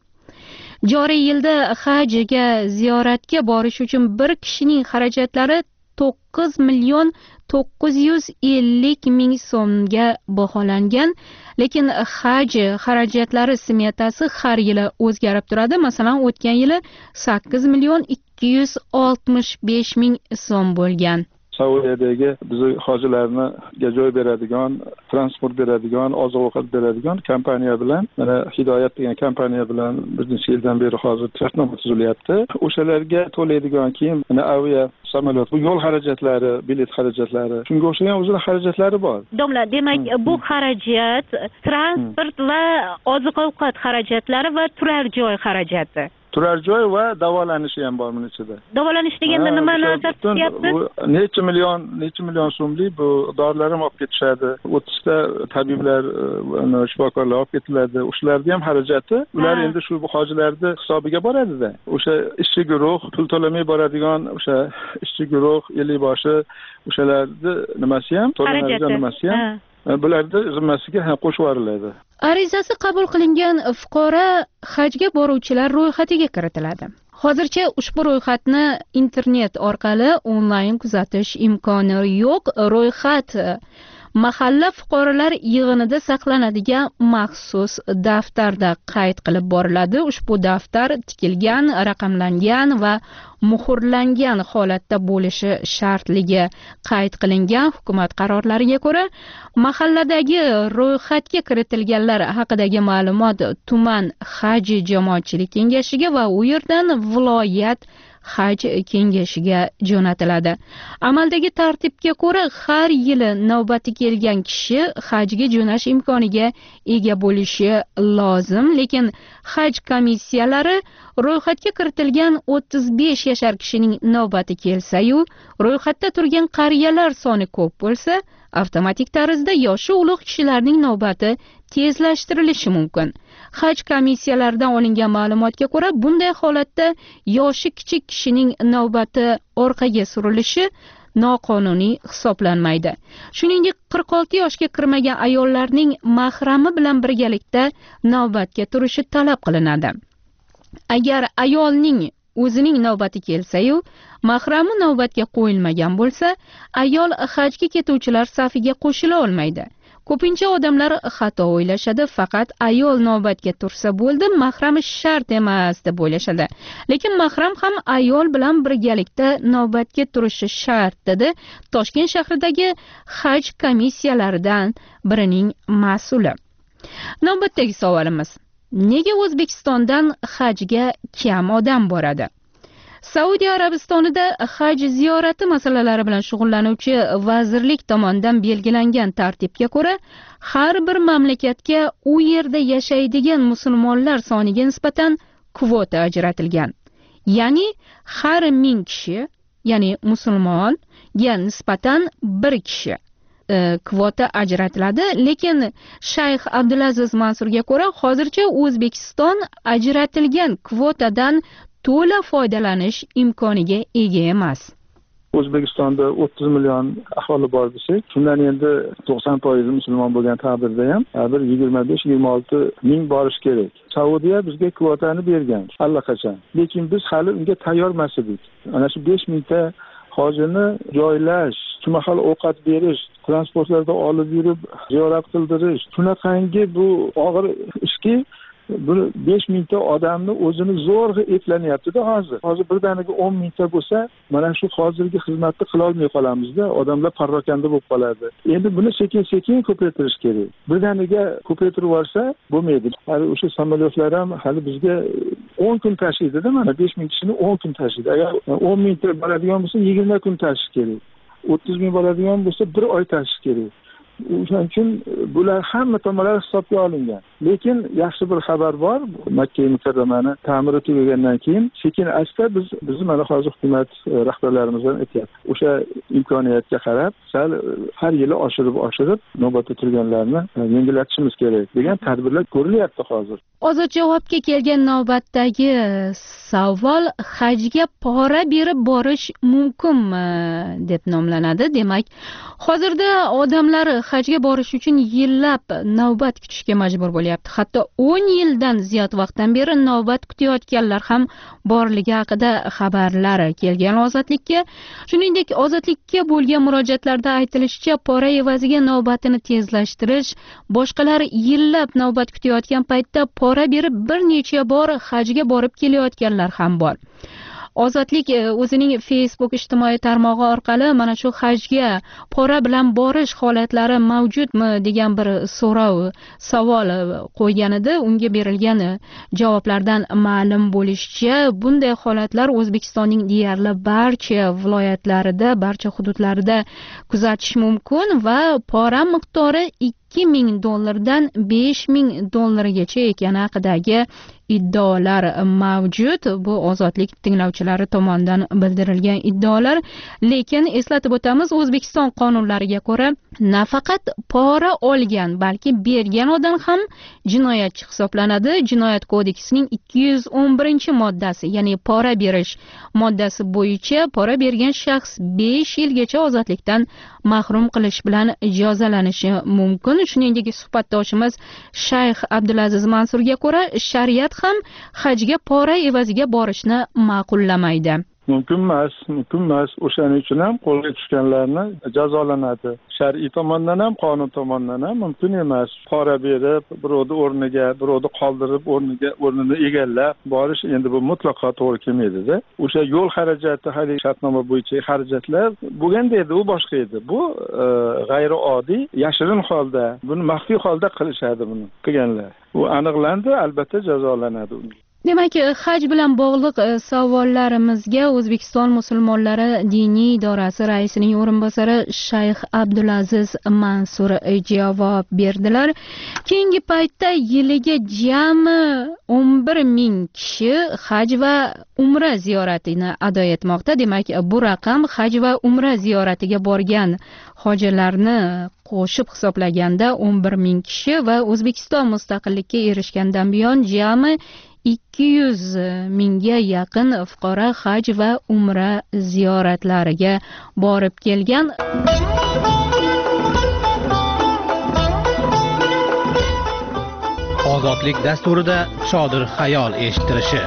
Joriy yilda hajga ziyoratga borish uchun bir kishining xarajatlari to'qqiz million to'qqiz yuz ellik ming so'mga baholangan, lekin haj xarajatlari smetasi har yili o'zgarib turadi. Masalan, o'tgan yili sakkiz million ikki yuz oltmish besh ming so'm bo'lgan. Saudiyadagi bizni hojilarni joy beradigan, transport beradigan, oziq-ovqat beradigan kompaniya bilan, mana Hidoyat degan kompaniya bilan bir necha yildan beri hozir shartnoma tuzilyapti. O'shalarga to'laydigan keyin mana aviya, samolyot, bu yo'l xarajatlari, bilet xarajatlari, shunga o'xshagan o'zining xarajatlari bor. Domla, demak, bu xarajat transport va oziq-ovqat xarajatlari va turar joy xarajati. Turar joy va davolanishi ham bor buning ichida. Davolanish deganda nima nazarda tutyapti? Necha million, necha million so'mlik bu dorilar ham olib ketishadi. o'ttizta tabiblar, shifokorlar olib ketiladi. O'shalarning ham xarajati, ular endi shu hojilarning hisobiga boradi-da. O'sha ishchi guruh, pul to'lamay boradigan o'sha ishchi guruh, ellikboshi, o'shalarning nimasi ham, to'lanadigan nimasi ham bularning zimmasiga ham qo'shib yuboriladi. Arizasi qabul qilingan fuqaro hajga boruvchilar ro'yxatiga kiritiladi. Hozircha ushbu ro'yxatni internet orqali onlayn kuzatish imkoni yo'q. Ro'yxat mahalla fuqarolar yig'inida saqlanadigan maxsus daftarda qayd qilib boriladi. Ushbu daftar tikilgan, raqamlangan va muhrlangan holatda bo'lishi shartligi qayd qilingan. Hukumat qarorlariga ko'ra, mahalladagi ro'yxatga kiritilganlar haqidagi ma'lumot tuman haj jamoatchilik kengashiga va u yerdan viloyat haj kengashiga jo'natiladi. Amaldagi tartibga ko'ra, har yili navbati kelgan kishi hajga jo'nash imkoniga ega bo'lishi lozim, lekin haj komissiyalari ro'yxatga kiritilgan o'ttiz besh yashar kishining navbati kelsa-yu, ro'yxatda turgan qariyalar soni ko'p bo'lsa, avtomatik tarzda yoshi ulug' kishilarning navbati tezlashtirilishi mumkin. Haj komissiyalaridan olingan ma'lumotga ko'ra, bunday holatda yoshi kichik kishining navbati orqaga surilishi noqonuniy hisoblanmaydi. Shuningdek, qirq olti yoshga kirmagan ayollarning mahrami bilan birgalikda navbatga turishi talab qilinadi. Agar ayolning o'zining navbati kelsa-yu, mahrami navbatga qo'yilmagan bo'lsa, ayol hajga ketuvchilar safiga qo'shila olmaydi. Ko'pincha odamlar xato o'ylashadi, faqat ayol navbatga tursa bo'ldi, mahrami shart emas deb o'ylashadi. Lekin mahram ham ayol bilan birgalikda navbatga turishi shart, dedi Toshkent shahridagi haj komissiyalaridan birining mas'uli. Navbatdagi savolimiz: nega O'zbekistondan hajga kam odam boradi? Saudiya Arabistonida haj ziyorati masalalari bilan shug'ullanuvchi vazirlik tomonidan belgilangan tartibga ko'ra, har bir mamlakatga u yerda yashaydigan musulmonlar soniga nisbatan kvota ajratilgan. Ya'ni har ming kishi, ya'ni musulmonga nisbatan bir kishi kvota ajratiladi, lekin Shayx Abdulaziz Mansurga ko'ra, hozircha O'zbekiston ajratilgan kvotadan to'la foydalanish imkoniga ega emas. O'zbekistonda o'ttiz million aholi bor desak, shundan endi to'qson foiz musulmon bo'lgan taqdirda ham bir yigirma besh yigirma olti ming borish kerak. Saudiya bizga kvotani bergan allaqachon. Lekin biz hali unga tayyor emas edik. Ana shu besh mingta hojini joylash, mahal ovqat berish, transportlarda olib yurib ziyorat qildirish, shunaqangi bu og'ir ishki bir besh mingta odamni o'zini zo'rg'a eplanyapti-da hozir. Hozir birdaniga o'n mingta bo'lsa, mana shu hozirgi xizmatni qila olmay qolamizda, odamlar parrokanda bo'lib qoladi. Endi buni sekin-sekin ko'paytirish kerak. Birdaniga ko'paytirib yuborsa bo'lmaydi. Hali o'sha samolyotlar ham hali bizga o'n kun tashiydi-da, mana besh ming kishini o'n kun tashiydi. Agar o'n mingta boradigan bo'lsa, yigirma kun tashish kerak. o'ttiz ming boradigan bo'lsa, bir oy tashish kerak. O'shaning uchun bular hamma tomonlar hisobga olingan. Lekin yaxshi bir xabar bor. Makka mukarramani ta'miri tugagandan keyin sekin asta biz bizni mana hozir hukumat rahbarlarimizdan aytyapti. O'sha imkoniyatga qarab, sal har yili oshirib oshirib navbatda turganlarni yengillatishimiz kerak degan tadbirlar ko'rilyapti hozir. Ozod javobga kelgan navbatdagi savol hajga pora berib borish mumkinmi deb nomlanadi. Demak, hozirda odamlar hajga borish uchun yillab navbat kutishga majbur bo'lyapti. Hatto o'n yildan ziyod vaqtdan beri navbat kutayotganlar ham borligi haqida xabarlar kelgan ozodlikka. Shuningdek, ozodlikka bo'lgan murojaatlarda aytilishicha, pora evaziga navbatini tezlashtirish, boshqalar yillab navbat kutayotgan paytda pora berib bir necha bor hajga borib kelayotganlar ham bor. Ozodlik o'zining Facebook ijtimoiy tarmog'i orqali mana shu hajga pora bilan borish holatlari mavjudmi degan bir so'rov, savol qo'ygan edi. Unga berilgan javoblardan ma'lum bo'lishicha, bunday holatlar O'zbekistonning deyarli barcha viloyatlarida, barcha hududlarida kuzatish mumkin va pora miqdori ikki ming dollardan besh ming dollargacha ekani haqidagi iddaolar mavjud. Bu ozodlik tinglovchilari tomonidan bildirilgan iddaolar. Lekin eslatib o'tamiz, O'zbekiston qonunlariga ko'ra nafaqat pora olgan, balki bergan odam ham jinoyatchi hisoblanadi. Jinoyat kodeksining ikki yuz o'n birinchi moddasi, ya'ni pora berish moddasi bo'yicha pora bergan shaxs besh yilgacha ozodlikdan mahrum qilish bilan jazolanishi mumkin. Shuningdek, suhbatdoshimiz Shayx Abdulaziz Mansurga ko'ra, shariat ham hajga pora evaziga borishni ma'qullamaydi. Mumkin emas, mumkin emas. O'shaning uchun ham qo'lga tushganlarni jazolanadi. Shar'iy tomondan ham, qonun tomonidan ham mumkin emas. Pora berib, birovni o'rniga, birovni qoldirib, o'rniga o'rnini egallab borish endi bu mutlaqo to'g'ri kelmaydi-da. O'sha yo'l xarajati, hali shartnoma bo'yicha xarajatlar bo'lganda edi, u boshqa edi. Bu g'ayrioddiy, yashirin holda, buni maxfiy holda qilishadi buni qilganlar. U aniqlandi, albatta jazolanadi. Demak, haj bilan bog'liq savollarimizga O'zbekiston musulmonlari diniy idorasi raisining o'rinbosari Shayx Abdulaziz Mansur javob berdilar. Keyingi paytda yiliga jami o'n bir ming kishi haj va umra ziyoratini ado etmoqda. Demak, bu raqam haj va umra ziyoratiga borgan hojilarni qo'shib hisoblaganda o'n bir ming kishi va O'zbekiston mustaqillikka erishgandan buyon jami ikki yuz mingga yaqin fuqaro haj va umra ziyoratlariga borib kelgan. Ozodlik dasturida chodir xayol eshittirishi.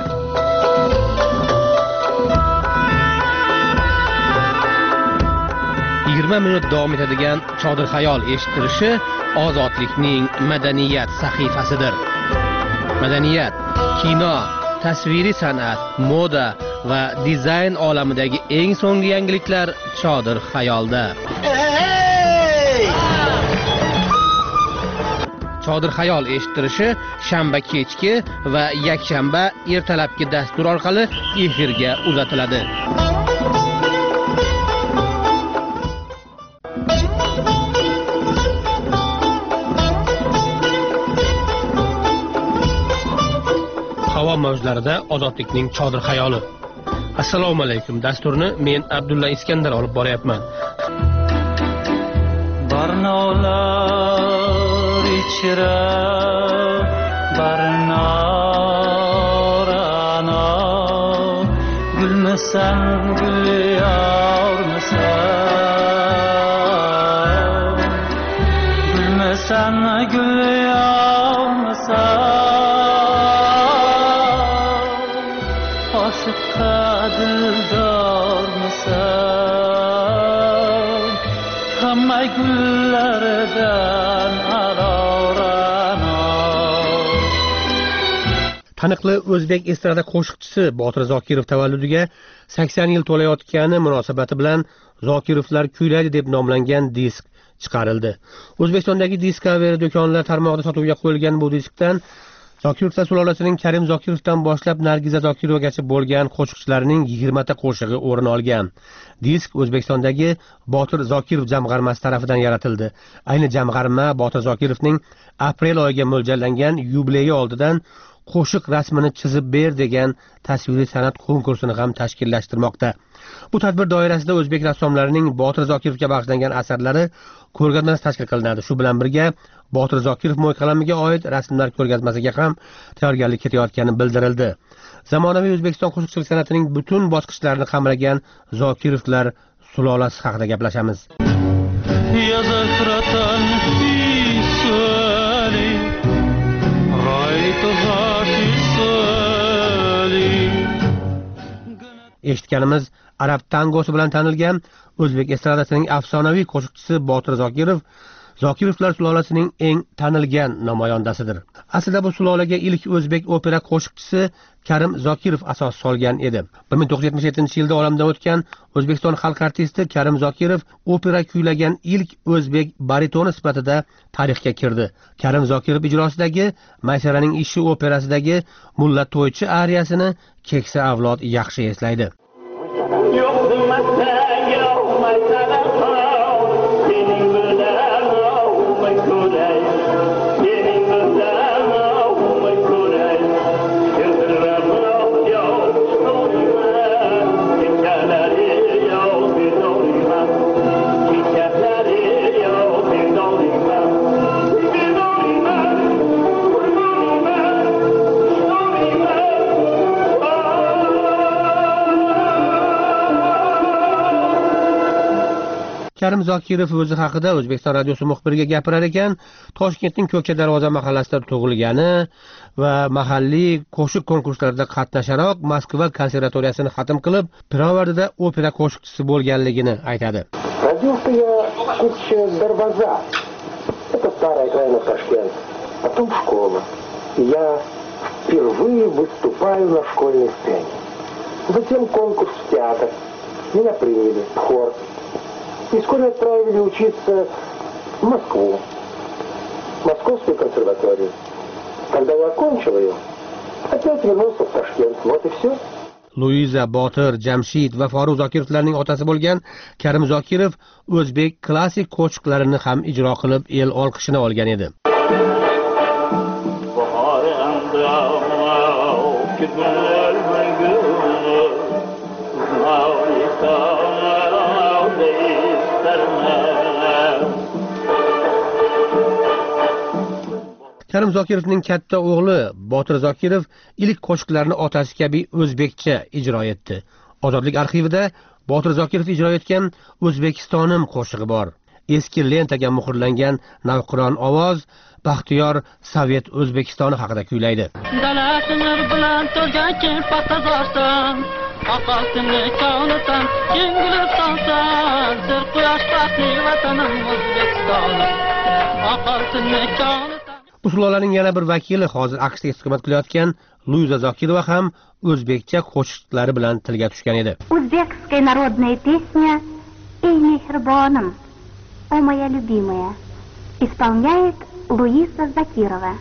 yigirma minut davom etadigan chodir xayol eshittirishi Ozodlikning madaniyat sahifasidir. Madaniyat, kino, tasviriy san'at, moda va dizayn olamidagi eng so'nggi yangiliklar chodir xayolda. Chodir xayol eshittirishi shanba kechki va yakshanba ertalabki dastur orqali efirga uzatiladi. Havo mavjlarida ozodlikning chodir xayoli. Assalomu alaykum. Dasturni men Abdulla Iskandar olib boryapman. Barnolar ichra barnorana gulmisan gul yormisan gulmisan gul yormisan dildormisan hamma gullardan arorana. Taniqli o'zbek estrada qo'shiqchisi Botir Zokirov tavalludiga sakson yil to'layotgani munosabati bilan Zokirovlar kuylaydi deb nomlangan disk chiqarildi. O'zbekistondagi Discovery do'konlar tarmog'ida sotuvga qo'yilgan bu diskdan Zokirovlar sulolasining Karim Zokirovdan boshlab Nargiza Zokirovagacha bo'lgan qo'shiqchilarning yigirmata qo'shig'i o'rin olgan. Disk O'zbekistondagi Botir Zokirov jamg'armasi tomonidan yaratildi. Ayni jamg'arma Botir Zokirovning aprel oyiga mo'ljallangan yubileyi oldidan qo'shiq rasmini chizib ber degan tasviriy san'at konkursini ham tashkillashtirmoqda. Bu tadbir doirasida o'zbek rassomlarining Botir Zokirovga bag'ishlangan asarlari ko'rgazmasi tashkil qilinadi. Shu bilan birga Botir Zokirov mo'yqalamiga oid rasmlar ko'rgazmasiga ham tayyorgarlik ketayotgani bildirildi. Zamonaviy O'zbekiston qo'shiqchilik san'atining butun bosqichlarini qamragan Zokirovlar sulolasi haqida gaplashamiz. Eshitganimiz arab tangosi bilan tanilgan o'zbek estradasining afsonaviy qo'shiqchisi Botir Zokirov Zokirovlar sulolasining eng tanilgan namoyandasidir. Aslida bu sulolaga ilk o'zbek opera qo'shiqchisi Karim Zokirov asos solgan edi. bir ming to'qqiz yuz yetmish yettinchi yilda olamdan o'tgan O'zbekiston xalq artisti Karim Zokirov opera kuylagan ilk o'zbek baritoni sifatida tarixga kirdi. Karim Zokirov ijrosidagi Maysaraning ishi operasidagi Mulla To'ychi ariyasini keksa avlod yaxshi eslaydi. Karim Zokirov o'zi haqida O'zbekiston radiosi muxbiriga gapirar ekan, Toshkentning Ko'kcha darvoza mahallasida tug'ilgani va mahalliy qo'shiq konkurslarida qatnasharoq Moskva konservatoriyasini xatm qilib, Pirovardida opera qo'shiqchisi bo'lganligini aytadi. Родился я в Кутче Дарваза. Это старая окраина Ташкента. Потом школа. Я впервые выступаю на школьной сцене. Затем конкурс в театр. Меня приняли в хор. И вскоре отправили учиться в Москву, в Московскую консерваторию. Когда я окончил ее, опять вернулся в Ташкент. Вот и все. Luiza Botir, Jamshid va Farruh Zokirovlarning otasi bo'lgan Karim Zokirov o'zbek klassik qo'shiqlarini ham ijro qilib, el olqishini olgan edi. Karim Zokirovning katta o'g'li Botir Zokirov ilk qo'shiqlarni otasi kabi o'zbekcha ijro etdi. Ozodlik arxivida Botir Zokirov ijro etgan O'zbekistonim qo'shig'i bor. Eski lentaga muhrlangan navqiron ovoz Baxtiyor Sovet O'zbekistoni haqida kuylaydi. Dalasinir bilan to'lgan paxtazorsan, oqoltini ko'natan, yengilib sonsan, sir quyosh baxtli vatanim O'zbekiston. Oqoltini ko'natan. Bu sulolaning yana bir vakili hozir AQShda istiqomat qilayotgan Luiza Zokirova ham o'zbekcha qo'shiqlari bilan tilga tushgan edi. Узбекская народная песня «Эй, мехербоном, о моя любимая» исполняет Луиза Закирова.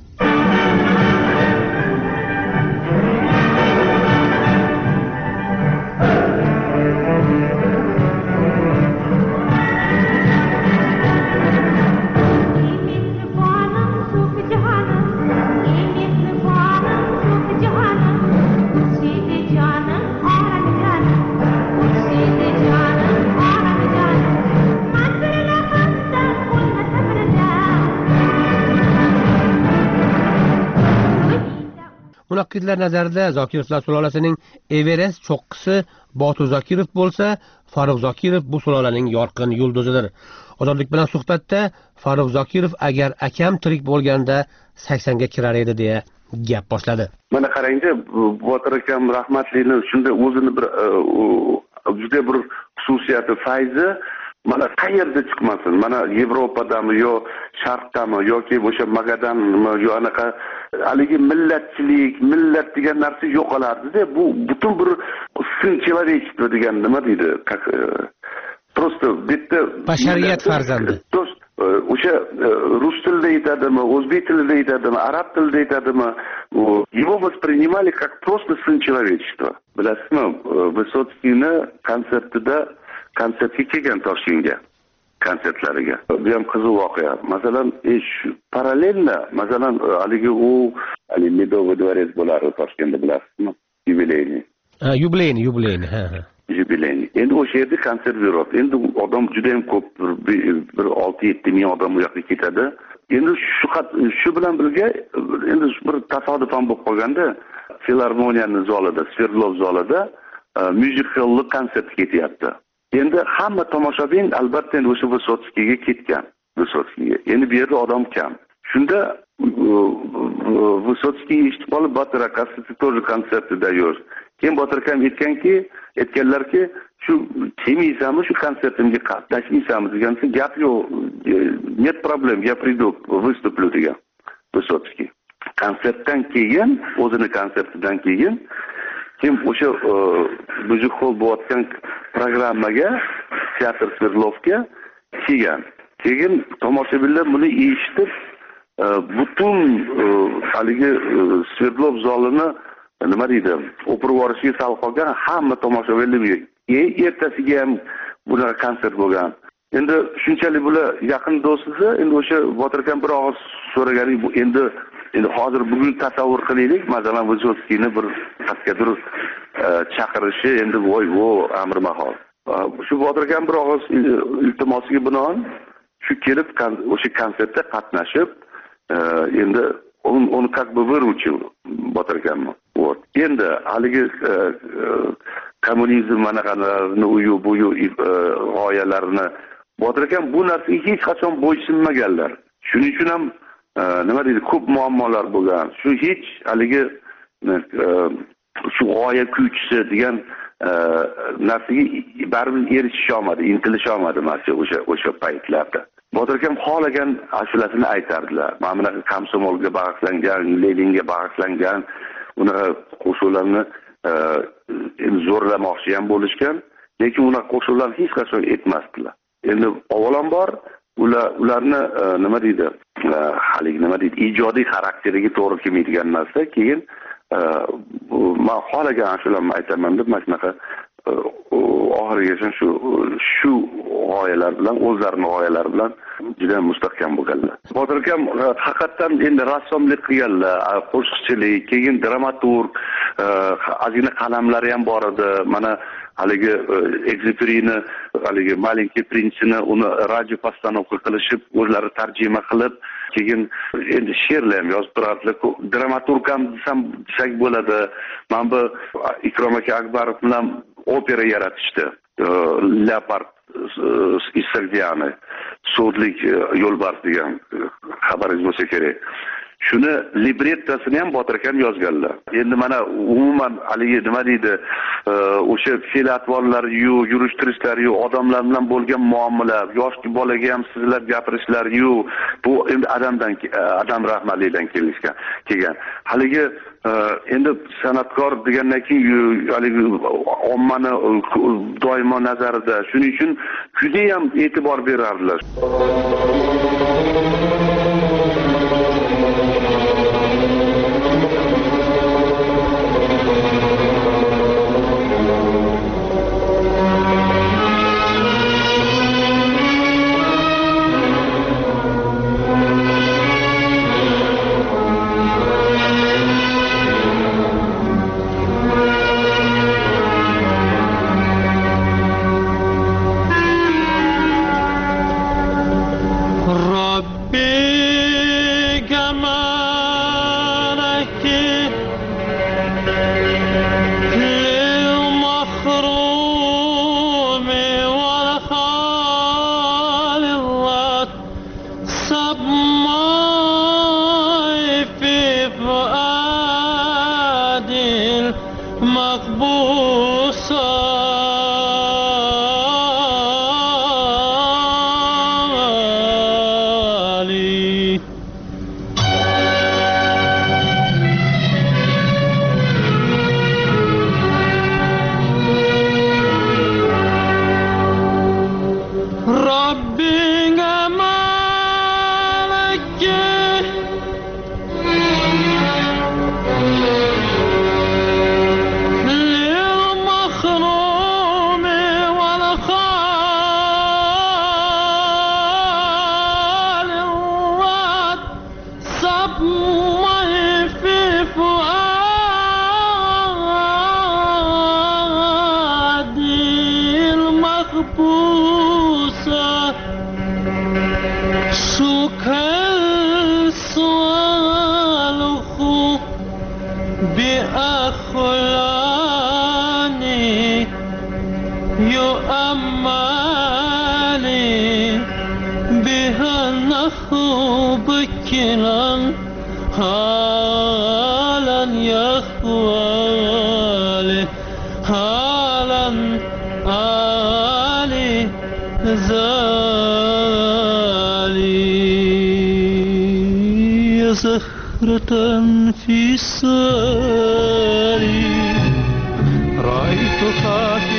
Munaqqidlar nazarida Zokirovlar sulolasining Everest cho'qqisi Botir Zokirov bo'lsa, Farruh Zokirov bu sulolaning yorqin yulduzidir. Ozodlik bilan suhbatda Farruh Zokirov agar akam tirik bo'lganda saksonga kirar edi deya gap boshladi. Mana qarangchi, Botir akam rahmatlini shunda o'zini bir juda bir xususiyati, fayzi mana qayerda chiqmasin, mana Yevropadami yo Sharqdami yoki o'sha Magadanmi yo anaqa haligi millatchilik, millat degan narsa yo'qolardi-da. Bu butun bir сын человечества degan nima deydi? Просто bitta bashariyat farzandi. o'sha rus tilida aytadimi, o'zbek tilida aytadimi, arab tilida aytadimi, его воспринимали как просто сын человечества. Bilasizmi, Vysotskiyni konsertida konsertga kelgan Toshkentga, konsertlariga. Bu ham qiziq voqea. Masalan, shu parallelda, masalan, haligi u hali Medovый dvorец bo'lar Toshkentda, bilasizmi? Yubileyniy. Ha, yubileyniy, yubileyniy, ha, ha. Jubileyniy. Endi o'sha yerda konsert beryapti. Endi odam juda ham ko'p, bir olti yetti ming odam u yoqqa ketadi. Endi shu shu bilan birga endi bir tasodifan bo'lib qolganda, Filarmoniyaning zalida, Sverdlov zalida musical konsert ketyapti. Endi hamma tomoshabin albatta endi o'sha Vysotskiyga ketgan. Vysotskiyga. Endi bu yerda odam kam. Shunda Vysotskiy eshitib qolib, Batiraka тоже konsertida yo'q. Keyin Batiraka aytganki, aytganlarki, shu kelmaysanmi shu konsertimga qatnashmaysanmi degansa, gap yo'q. Net problem, я приду, выступлю degan Vysotskiy. Konsertdan keyin, o'zini konsertidan keyin kim o'sha Bujik Hol bo'layotgan programmaga, teatr Sverdlovga kelgan. Keyin tomoshabinlar buni eshitib, butun haligi Sverdlov zalini nima deydi, o'pirib yuborishga sal qolgan hamma tomoshabinlar ertasiga ham bunaqa konsert bo'lgan. Endi shunchalik bular yaqin do'stsa, endi o'sha Botirkan bir og'iz so'raganing bu endi endi hozir bugun tasavvur qilaylik, masalan Vysotskiyni bir qatqadir chaqirishi endi voy vo amr mahol. Shu Botirkan bir og'iz iltimosiga binoan shu kelib o'sha konsertda qatnashib, endi он он как бы выручил Botirkanni. Вот. Endi haligi kommunizm manaqalarini uyu buyu g'oyalarini Botirkan bu narsaga hech qachon bo'ysunmaganlar. Shuning uchun ham nima deydi, ko'p muammolar bo'lgan. Shu hech haligi shu g'oya kuychisi degan narsaga baribir erishisha olmadi, intilisha olmadi mana o'sha o'sha paytlarda. Botirkan xohlagan ashulasini aytardilar. Mana bunaqa komsomolga bag'ishlangan, Leninga bag'ishlangan unaqa qo'shiqlarni zo'rlamoqchi ham bo'lishgan, lekin unaqa qo'shiqlarni hech qachon aytmasdilar. Endi avvalambor ular ularni nima deydi, hali nima deydi, ijodiy xarakteriga to'g'ri kelmaydigan narsa, keyin men xohlagan ashulamni aytaman deb mana shunaqa oxirigacha shu shu g'oyalar bilan, o'zlarining g'oyalari bilan juda mustahkam bo'lganlar. Botirkan haqiqatan endi rassomlik qilganlar, qo'shiqchilik, keyin dramaturg, ozgina qalamlari ham bor edi. Mana haligi Exuperyni, haligi Malenkiy prinsini uni radio postanovka qilishib, o'zlari tarjima qilib, keyin endi she'rlar ham yozib turardilar. Dramaturg ham desam desak bo'ladi. Mana bu Ikrom aka Akbarov bilan opera yaratishdi. Leopard из Sogdiana, sudlik yo'lbars degan xabaringiz bo'lsa kerak. Shuni librettasini ham Botirkan yozganlar. Endi mana umuman haligi nima deydi, o'sha fe'l-atvorlar, yurish-turishlar, odamlar bilan bo'lgan muomala, yosh bolaga ham sizlab gapirishlar, bu endi adamdan adam rahmatlidan kelishgan, kelgan. Haligi endi san'atkor degandan keyin haligi ommani doimo nazarida. Shuning uchun juda ham e'tibor berardilar. ربي ممكنا حالا يخوالي حالا علي زالي زهرة في الساري رأيتها في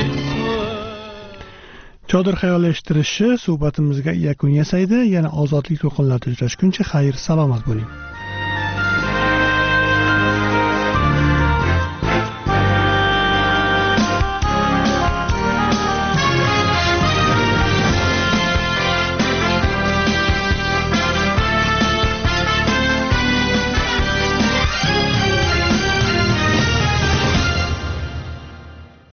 chodir xayol eshittirishi suhbatimizga yakun yasaydi. Yana ozodlik to'lqinlarida uchrashguncha xayr salomat bo'ling.